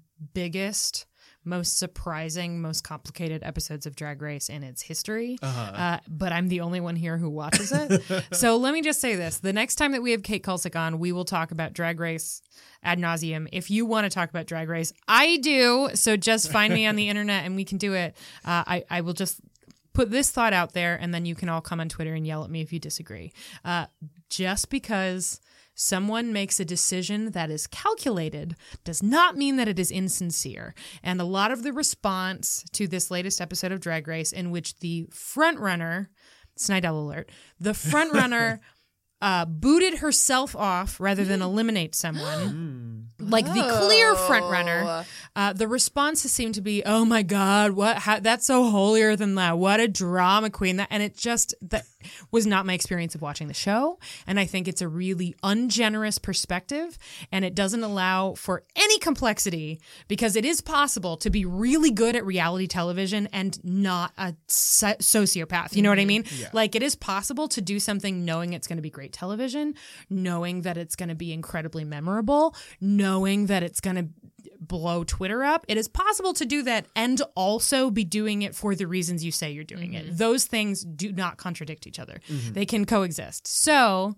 biggest, most surprising, most complicated episodes of Drag Race in its history. Uh, but I'm the only one here who watches it. So let me just say this. The next time that we have Kate Kulsick on, we will talk about Drag Race ad nauseum. If you want to talk about Drag Race, I do. So just find me on the internet and we can do it. Uh, I, I will just put this thought out there, and then you can all come on Twitter and yell at me if you disagree. Uh, just because someone makes a decision that is calculated does not mean that it is insincere. And a lot of the response to this latest episode of Drag Race, in which the front runner, Snidel alert, the front runner uh, booted herself off rather than eliminate someone, like the clear front runner, uh, the responses seem to be, "Oh my God, what? How, that's so holier than thou. What a drama queen!" That, and it just that was not my experience of watching the show. And I think it's a really ungenerous perspective, and it doesn't allow for any complexity, because it is possible to be really good at reality television and not a so- sociopath. You know what I mean? Yeah. Like, it is possible to do something knowing it's going to be great television, knowing that it's going to be incredibly memorable, knowing that it's going to blow Twitter up. It is possible to do that and also be doing it for the reasons you say you're doing Mm-hmm. it. Those things do not contradict each other. Mm-hmm. They can coexist. So,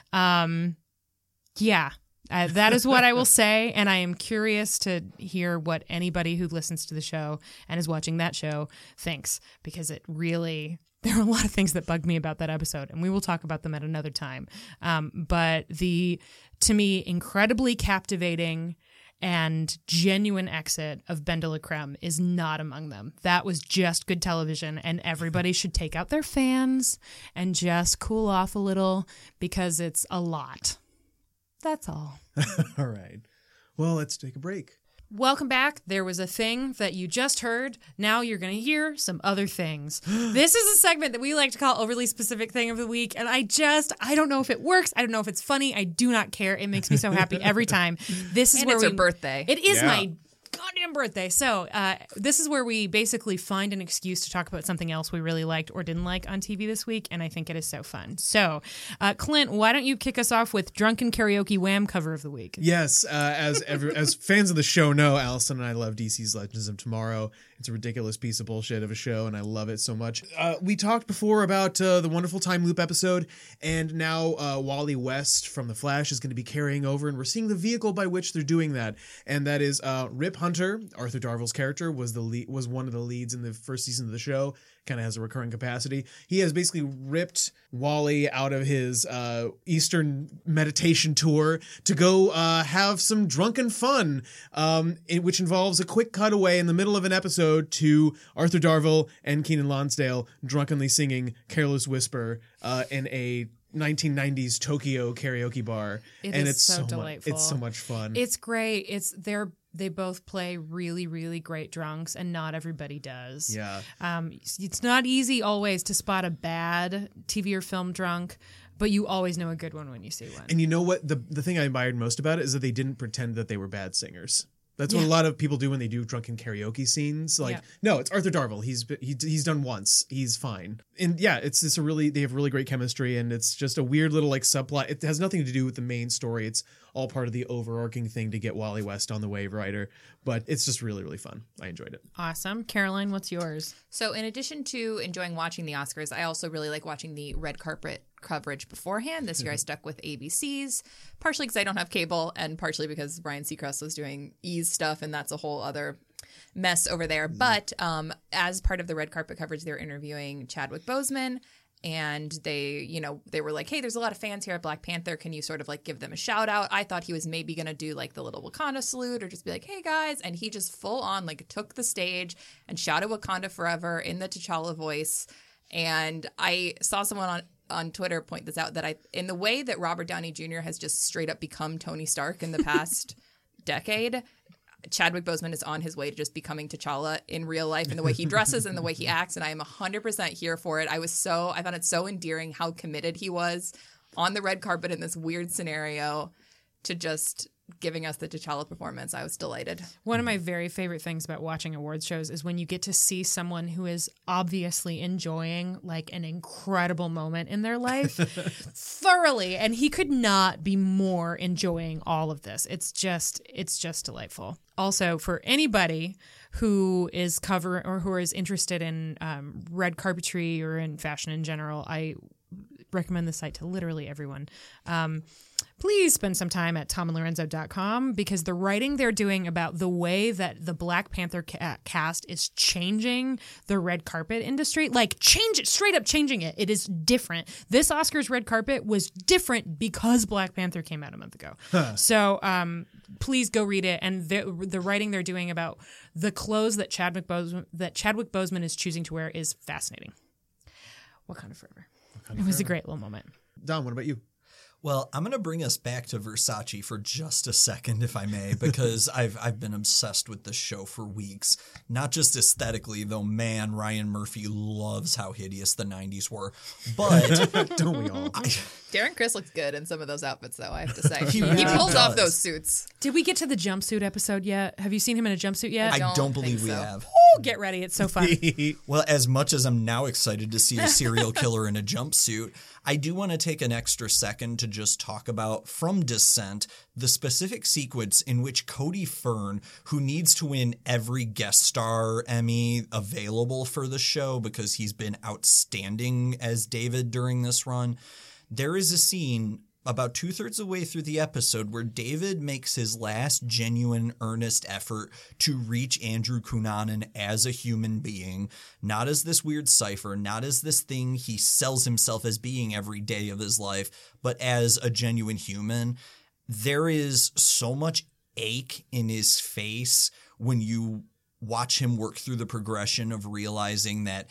um, yeah, uh, that is what I will say. And I am curious to hear what anybody who listens to the show and is watching that show thinks, because it really... There are a lot of things that bugged me about that episode, and we will talk about them at another time. Um, but the, to me, incredibly captivating and genuine exit of Ben de la Creme is not among them. That was just good television, and everybody should take out their fans and just cool off a little, because it's a lot. That's all. All right. Well, let's take a break. Welcome back. There was a thing that you just heard. Now you're going to hear some other things. This is a segment that we like to call Overly Specific Thing of the Week. And I just, I don't know if it works. I don't know if it's funny. I do not care. It makes me so happy every time. This is And where it's we, her birthday. It is Yeah. my goddamn birthday. So uh, this is where we basically find an excuse to talk about something else we really liked or didn't like on T V this week. And I think it is so fun. So uh, Clint, why don't you kick us off with Drunken Karaoke Wham cover of the week? Yes, uh, as every, as fans of the show know, Allison and I love D C's Legends of Tomorrow. It's a ridiculous piece of bullshit of a show, and I love it so much. Uh, we talked before about uh, the wonderful Time Loop episode, and now uh, Wally West from The Flash is going to be carrying over, and we're seeing the vehicle by which they're doing that, and that is uh, Rip Hunter. Arthur Darvill's character was the lead, was one of the leads in the first season of the show. Kind of has a recurring capacity. He has basically ripped Wally out of his uh, Eastern meditation tour to go uh, have some drunken fun, um, in, which involves a quick cutaway in the middle of an episode to Arthur Darvill and Keenan Lonsdale drunkenly singing Careless Whisper uh, in a nineteen nineties Tokyo karaoke bar. It and is it's so mu- delightful. it's so much fun. It's great. It's they're they both play really, really great drunks, and not everybody does. yeah. Um, it's- it's not easy always to spot a bad T V or film drunk, but you always know a good one when you see one. And you know what? The the thing I admired most about it is that they didn't pretend that they were bad singers. That's what Yeah. a lot of people do when they do drunken karaoke scenes. Like, Yeah. no, it's Arthur Darvill. He's he, he's done once. He's fine. And yeah, it's it's a really they have really great chemistry, and it's just a weird little like subplot. It has nothing to do with the main story. It's all part of the overarching thing to get Wally West on the wave rider. But it's just really really fun. I enjoyed it. Awesome. Caroline, what's yours? So in addition to enjoying watching the Oscars, I also really like watching the red carpet coverage beforehand. This year I stuck with A B C's, partially because I don't have cable and partially because Ryan Seacrest was doing E's stuff, and that's a whole other mess over there. But um, as part of the red carpet coverage, they were interviewing Chadwick Boseman, and they, you know, they were like, hey, there's a lot of fans here at Black Panther. Can you sort of like give them a shout out? I thought he was maybe going to do like the little Wakanda salute or just be like, hey guys. And he just full on like took the stage and shouted Wakanda forever in the T'Challa voice. And I saw someone on on Twitter point this out, that I, in the way that Robert Downey Junior has just straight up become Tony Stark in the past decade, Chadwick Boseman is on his way to just becoming T'Challa in real life, in the way he dresses and the way he acts. And I am one hundred percent here for it. I was so, I found it so endearing how committed he was on the red carpet in this weird scenario to just giving us the T'Challa performance. I was delighted. One of my very favorite things about watching awards shows is when you get to see someone who is obviously enjoying like an incredible moment in their life thoroughly, and he could not be more enjoying all of this. It's just it's just delightful. Also, for anybody who is cover or who is interested in um, red carpetry or in fashion in general, I recommend the site to literally everyone. Um, please spend some time at tom and lorenzo dot com, because the writing they're doing about the way that the Black Panther ca- cast is changing the red carpet industry, like change it, straight up changing it. It is different. This Oscars red carpet was different because Black Panther came out a month ago. Huh. So um, please go read it. And the, the writing they're doing about the clothes that Chadwick Boseman, that Chadwick Boseman is choosing to wear is fascinating. Wakanda Forever. Wakanda it was Forever. A great little moment. Don, what about you? Well, I'm going to bring us back to Versace for just a second, if I may, because I've I've been obsessed with this show for weeks. Not just aesthetically, though, man, Ryan Murphy loves how hideous the nineties were. But Don't we all? I, Darren Criss looks good in some of those outfits, though, I have to say. He He, really pulls off does. those suits. Did we get to the jumpsuit episode yet? Have you seen him in a jumpsuit yet? I don't don't think believe we so. have. Oh, get ready. It's so fun. Well, as much as I'm now excited to see a serial killer in a jumpsuit, I do want to take an extra second to just talk about, from Descent, the specific sequence in which Cody Fern, who needs to win every guest star Emmy available for the show because he's been outstanding as David during this run, there is a scene about two-thirds of the way through the episode where David makes his last genuine, earnest effort to reach Andrew Cunanan as a human being, not as this weird cipher, not as this thing he sells himself as being every day of his life, but as a genuine human. There is so much ache in his face when you watch him work through the progression of realizing that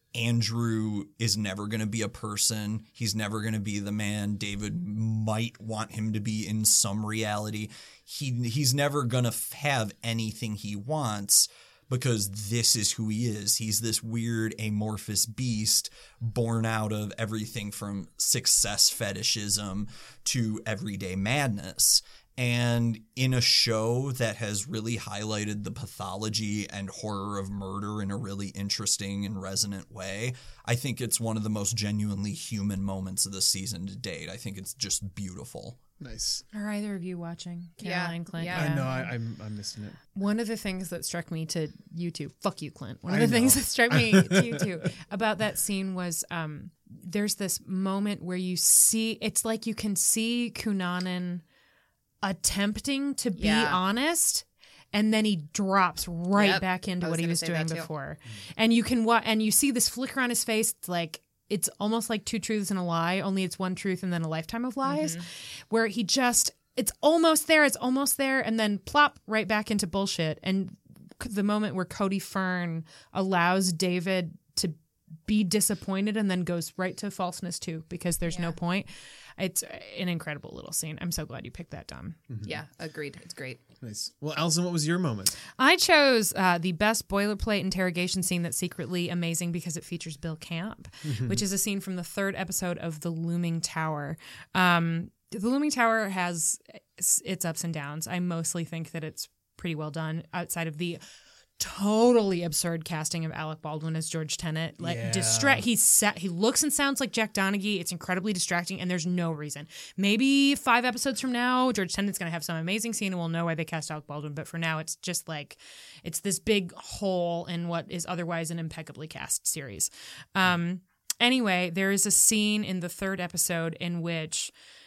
Andrew is never going to be a person. He's never going to be the man David might want him to be in some reality. He he's never going to f- have anything he wants because this is who he is. He's this weird amorphous beast born out of everything from success fetishism to everyday madness. And in a show that has really highlighted the pathology and horror of murder in a really interesting and resonant way, I think it's one of the most genuinely human moments of the season to date. I think it's just beautiful. Nice. Are either of you watching? Yeah, Caroline, Clint? yeah. I know. I, I'm I'm missing it. One of the things that struck me to you two, fuck you, Clint. One of I the things know. that struck me to you two about that scene was um, there's this moment where you see, it's like you can see Cunanan attempting to be Yeah. honest, and then he drops right Yep. back into I was what he gonna was say doing that too. before. And you can wa- and you see this flicker on his face. It's like it's almost like two truths and a lie, only it's one truth and then a lifetime of lies, where he just it's almost there, it's almost there, and then plop right back into bullshit. And c- the moment where Cody Fern allows David to be disappointed and then goes right to falseness too, because there's no Yeah. point. It's an incredible little scene. I'm so glad you picked that, Dom. Yeah, agreed. It's great. Nice. Well, Allison, what was your moment? I chose uh, the best boilerplate interrogation scene that's secretly amazing because it features Bill Camp, which is a scene from the third episode of The Looming Tower. Um, the Looming Tower has its, its ups and downs. I mostly think that it's pretty well done outside of the totally absurd casting of Alec Baldwin as George Tenet. Like Yeah. distra- he's sa- he looks and sounds like Jack Donaghy. It's incredibly distracting, and there's no reason. Maybe five episodes from now, George Tenet's going to have some amazing scene, and we'll know why they cast Alec Baldwin. But for now, it's just like it's this big hole in what is otherwise an impeccably cast series. Um, anyway, there is a scene in the third episode in which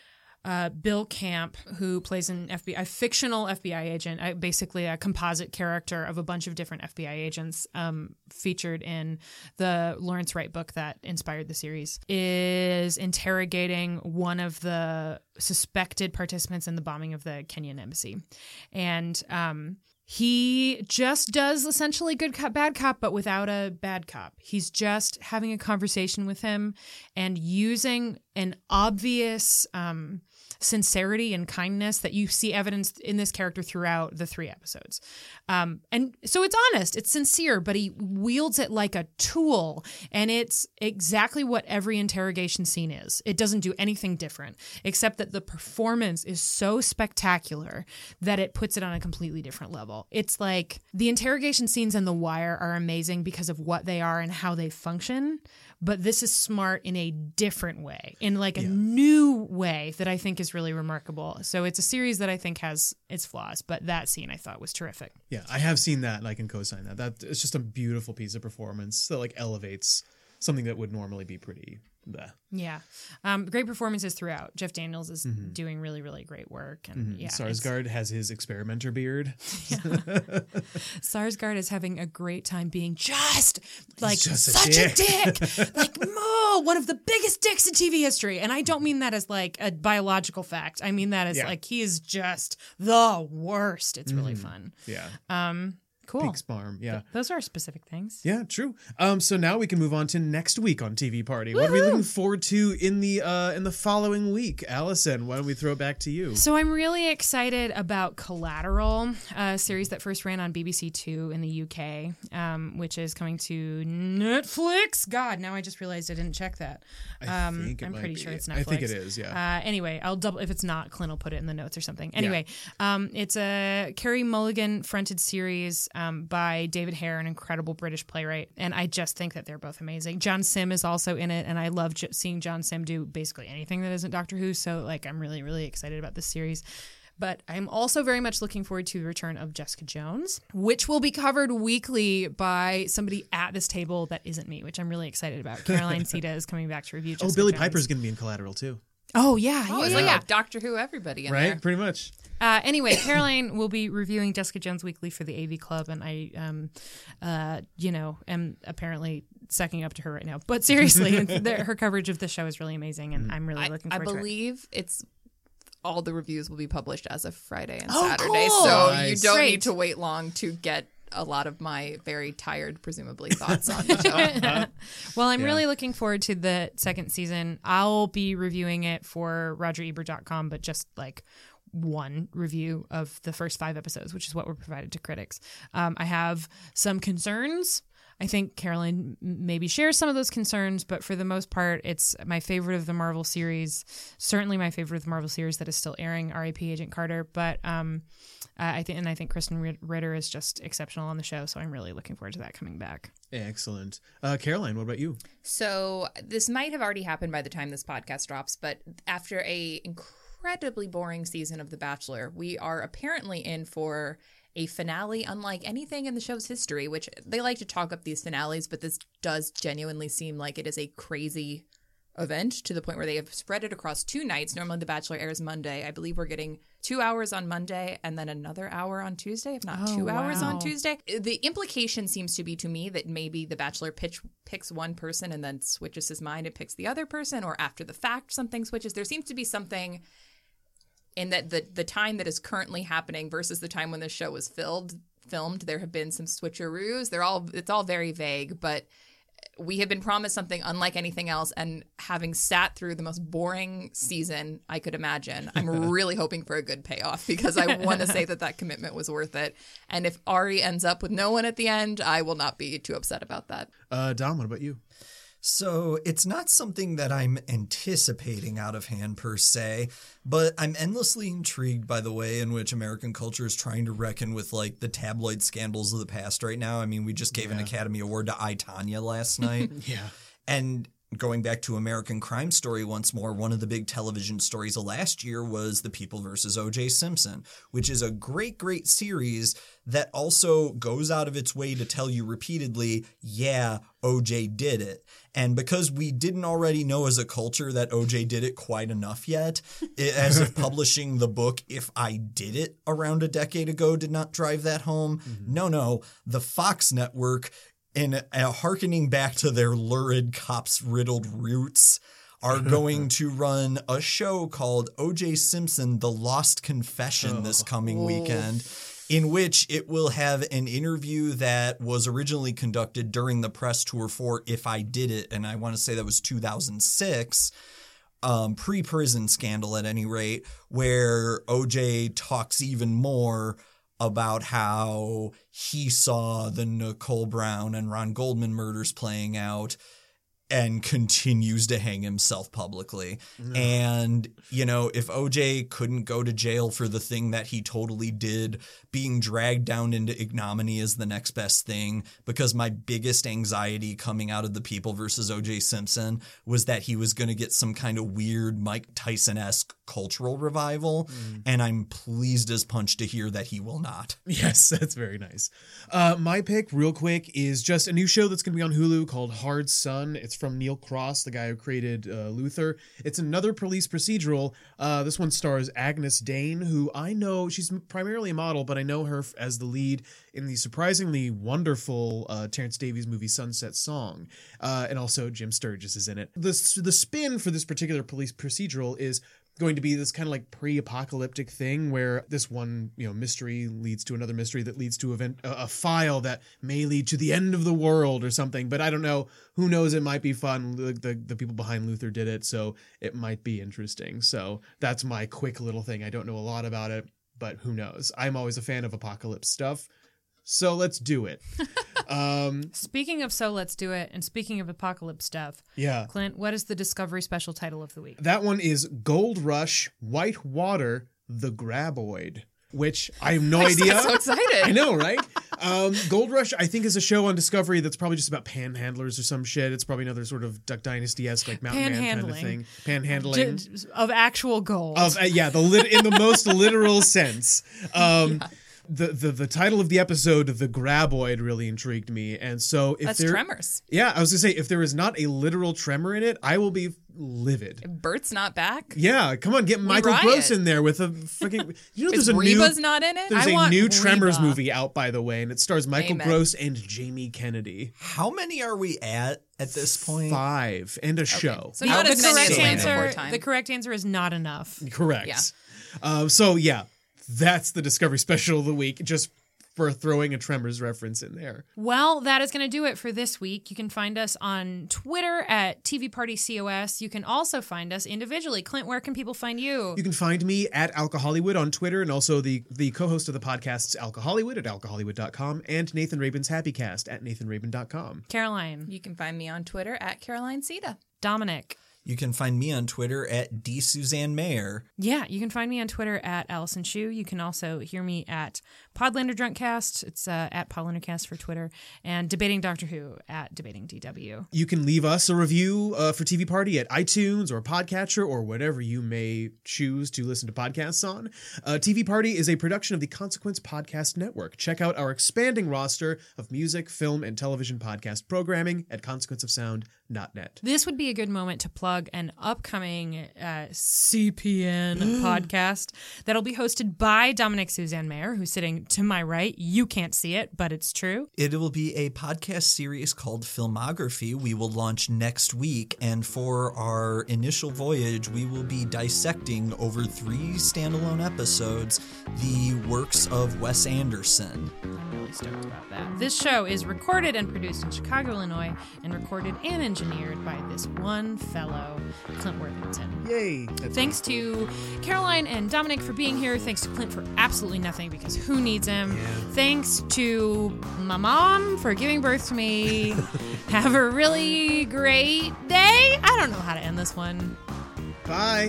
Uh, Bill Camp, who plays an F B I, a fictional F B I agent, uh, basically a composite character of a bunch of different F B I agents, um, featured in the Lawrence Wright book that inspired the series, is interrogating one of the suspected participants in the bombing of the Kenyan embassy. And um, he just does essentially good cop, bad cop, but without a bad cop. He's just having a conversation with him and using an obvious um, sincerity and kindness that you see evidenced in this character throughout the three episodes. Um, and so it's honest, it's sincere, but he wields it like a tool. And it's exactly what every interrogation scene is. It doesn't do anything different, except that the performance is so spectacular that it puts it on a completely different level. It's like the interrogation scenes in The Wire are amazing because of what they are and how they function. But this is smart in a different way, in like a Yeah. new way that I think is really remarkable. So it's a series that I think has its flaws, but that scene I thought was terrific. Yeah, I have seen that, and I can co-sign that. That it's just a beautiful piece of performance that like elevates something that would normally be pretty bleh. Yeah. Um, great performances throughout. Jeff Daniels is doing really, really great work. And yeah, it's- Sarsgaard has his experimenter beard. Sarsgaard is having a great time being just like just a such a dick. dick. Like, Mo, one of the biggest dicks in T V history. And I don't mean that as like a biological fact. I mean that as Yeah. like he is just the worst. It's really fun. Yeah. Um, Cool. Peaks Farm. Yeah. Those are specific things. Yeah, true. Um, so now we can move on to next week on T V Party. What are we looking forward to in the uh, in the following week? Allison, why don't we throw it back to you? So I'm really excited about Collateral, a series that first ran on B B C Two in the U K, um, which is coming to Netflix. God, now I just realized I didn't check that. Um, I think it I'm might pretty be. sure it's Netflix. I think it is, yeah. Uh, anyway, I'll double if it's not. Clint will put it in the notes or something. Anyway, um, it's a Carey Mulligan fronted series um, by David Hare, an incredible British playwright, and I just think that they're both amazing. John Sim is also in it, and I love j- seeing John Sim do basically anything that isn't Doctor Who. So, like, I'm really, really excited about this series. But I'm also very much looking forward to the return of Jessica Jones, which will be covered weekly by somebody at this table that isn't me, which I'm really excited about. Caroline Sita is coming back to review Jessica Oh, Billy Jones. Piper's going to be in Collateral too. Oh, yeah. Oh, yeah, it's yeah, like yeah. a Doctor Who everybody in Right? there. Pretty much. Uh, anyway, Caroline will be reviewing Jessica Jones weekly for the A V Club, and I, um, uh, you know, am apparently sucking up to her right now. But seriously, the, her coverage of the show is really amazing, and I'm really I, looking I forward to it. believe it's all the reviews will be published as of Friday and Oh, Saturday, cool. so Nice. you don't Great. need to wait long to get a lot of my very tired, presumably, thoughts on the show. Well, I'm Yeah. really looking forward to the second season. I'll be reviewing it for Roger Ebert dot com, but just like one review of the first five episodes, which is what were provided to critics. Um, I have some concerns. I think Caroline m- maybe shares some of those concerns, but for the most part, it's my favorite of the Marvel series. Certainly my favorite of the Marvel series that is still airing, R I P Agent Carter. But um, uh, I think, and I think Kristen Rid- Ritter is just exceptional on the show, so I'm really looking forward to that coming back. Excellent. Uh, Caroline, what about you? So this might have already happened by the time this podcast drops, but after a incredibly boring season of The Bachelor, we are apparently in for a finale unlike anything in the show's history, which they like to talk up these finales, but this does genuinely seem like it is a crazy event to the point where they have spread it across two nights. Normally The Bachelor airs Monday. I believe we're getting two hours on Monday and then another hour on Tuesday, if not Oh, two hours wow. on Tuesday. The implication seems to be to me that maybe The Bachelor pitch, picks one person and then switches his mind and picks the other person, or after the fact something switches. There seems to be something in that the the time that is currently happening versus the time when the show was filled, filmed, there have been some switcheroos. They're all it's all very vague, but we have been promised something unlike anything else, and having sat through the most boring season I could imagine, I'm really hoping for a good payoff because I want to say that that commitment was worth it. And if Ari ends up with no one at the end, I will not be too upset about that. Uh, Dom, what about you? So it's not something that I'm anticipating out of hand per se, but I'm endlessly intrigued by the way in which American culture is trying to reckon with like the tabloid scandals of the past right now. I mean, we just gave an Academy Award to I, Tonya last night. Yeah. And going back to American Crime Story once more, one of the big television stories of last year was The People versus O J Simpson, which is a great, great series that also goes out of its way to tell you repeatedly, yeah, O J did it. And because we didn't already know as a culture that O J did it quite enough yet, it, as if publishing the book If I Did It around a decade ago did not drive that home. Mm-hmm. No, no, the Fox network, in uh, hearkening back to their lurid cops-riddled roots, are going to run a show called O J Simpson, The Lost Confession this coming Oh. weekend, in which it will have an interview that was originally conducted during the press tour for If I Did It, and I want to say that was two thousand six, um, pre-prison scandal at any rate, where O J talks even more about how he saw the Nicole Brown and Ron Goldman murders playing out and continues to hang himself publicly. No. And, you know, if O J couldn't go to jail for the thing that he totally did, being dragged down into ignominy is the next best thing, because my biggest anxiety coming out of The People versus O J Simpson was that he was going to get some kind of weird Mike Tyson-esque cultural revival. Mm. And I'm pleased as punch to hear that he will not. Yes, that's very nice. Uh, my pick, real quick, is just a new show that's going to be on Hulu called Hard Sun. It's from Neil Cross, the guy who created uh, Luther. It's another police procedural. Uh, this one stars Agnes Dane, who I know, she's primarily a model, but I know her as the lead in the surprisingly wonderful uh, Terrence Davies movie Sunset Song. Uh, and also Jim Sturgis is in it. The, the spin for this particular police procedural is going to be this kind of like pre-apocalyptic thing where this one, you know, mystery leads to another mystery that leads to event, a, a file that may lead to the end of the world or something. But I don't know. Who knows? It might be fun. The, the, the people behind Luther did it, so it might be interesting. So that's my quick little thing. I don't know a lot about it, but who knows? I'm always a fan of apocalypse stuff. So let's do it. Um, Speaking of So Let's Do It, and speaking of apocalypse stuff, yeah. Clint, what is the Discovery Special title of the week? That one is Gold Rush, White Water, The Graboid, which I have no idea. I'm so excited. I know, right? Um, Gold Rush, I think, is a show on Discovery that's probably just about panhandlers or some shit. It's probably another sort of Duck Dynasty-esque, like Mountain Man kind of thing. Panhandling. J- of actual gold. Of, uh, yeah, the lit- in the most literal sense. Um, yeah. The, the the title of the episode, The Graboid, really intrigued me. And so if That's there, Tremors. Yeah, I was going to say, if there is not a literal tremor in it, I will be livid. If Bert's not back. Yeah, come on, get Michael riot. Gross in there with a freaking... You know, there's If a Reba's new... not in it? There's I a want new Tremors Reba. movie out, by the way, and it stars Michael Amen. Gross and Jamie Kennedy. How many are we at at this point? Five. And a show. So No, not the as many correct as Land Before answer. Time. The correct answer is not enough. Correct. Yeah. Uh, so, yeah, that's the Discovery Special of the week, just for throwing a Tremors reference in there. Well, that is going to do it for this week. You can find us on Twitter at T V Party C O S. You can also find us individually. Clint, where can people find you? You can find me at Alcohollywood on Twitter, and also the, the co-host of the podcasts Alcohollywood at alcohollywood dot com and Nathan Rabin's Happycast at nathan rabin dot com. Caroline. You can find me on Twitter at Caroline Sita. Dominic. You can find me on Twitter at D Suzanne Mayer. Yeah, you can find me on Twitter at Allison Shu. You can also hear me at Podlander Drunkcast. It's uh, at Podlandercast for Twitter. And Debating Doctor Who at Debating D W. You can leave us a review uh, for T V Party at iTunes or Podcatcher or whatever you may choose to listen to podcasts on. Uh, T V Party is a production of the Consequence Podcast Network. Check out our expanding roster of music, film, and television podcast programming at consequence of sound dot net. This would be a good moment to plug an upcoming uh, C P N podcast that'll be hosted by Dominic Suzanne Mayer, who's sitting to my right. You can't see it, but it's true. It will be a podcast series called Filmography. We will launch next week, and for our initial voyage, we will be dissecting over three standalone episodes the works of Wes Anderson. I'm really stoked about that. This show is recorded and produced in Chicago, Illinois, and recorded and engineered by this one fellow, Clint Worthington. Yay! That's Thanks to Caroline and Dominic for being here. Thanks to Clint for absolutely nothing, because who needs him? Yeah. Thanks to my mom for giving birth to me. Have a really great day. I don't know how to end this one. Bye!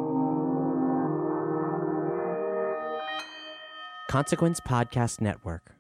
Consequence Podcast Network.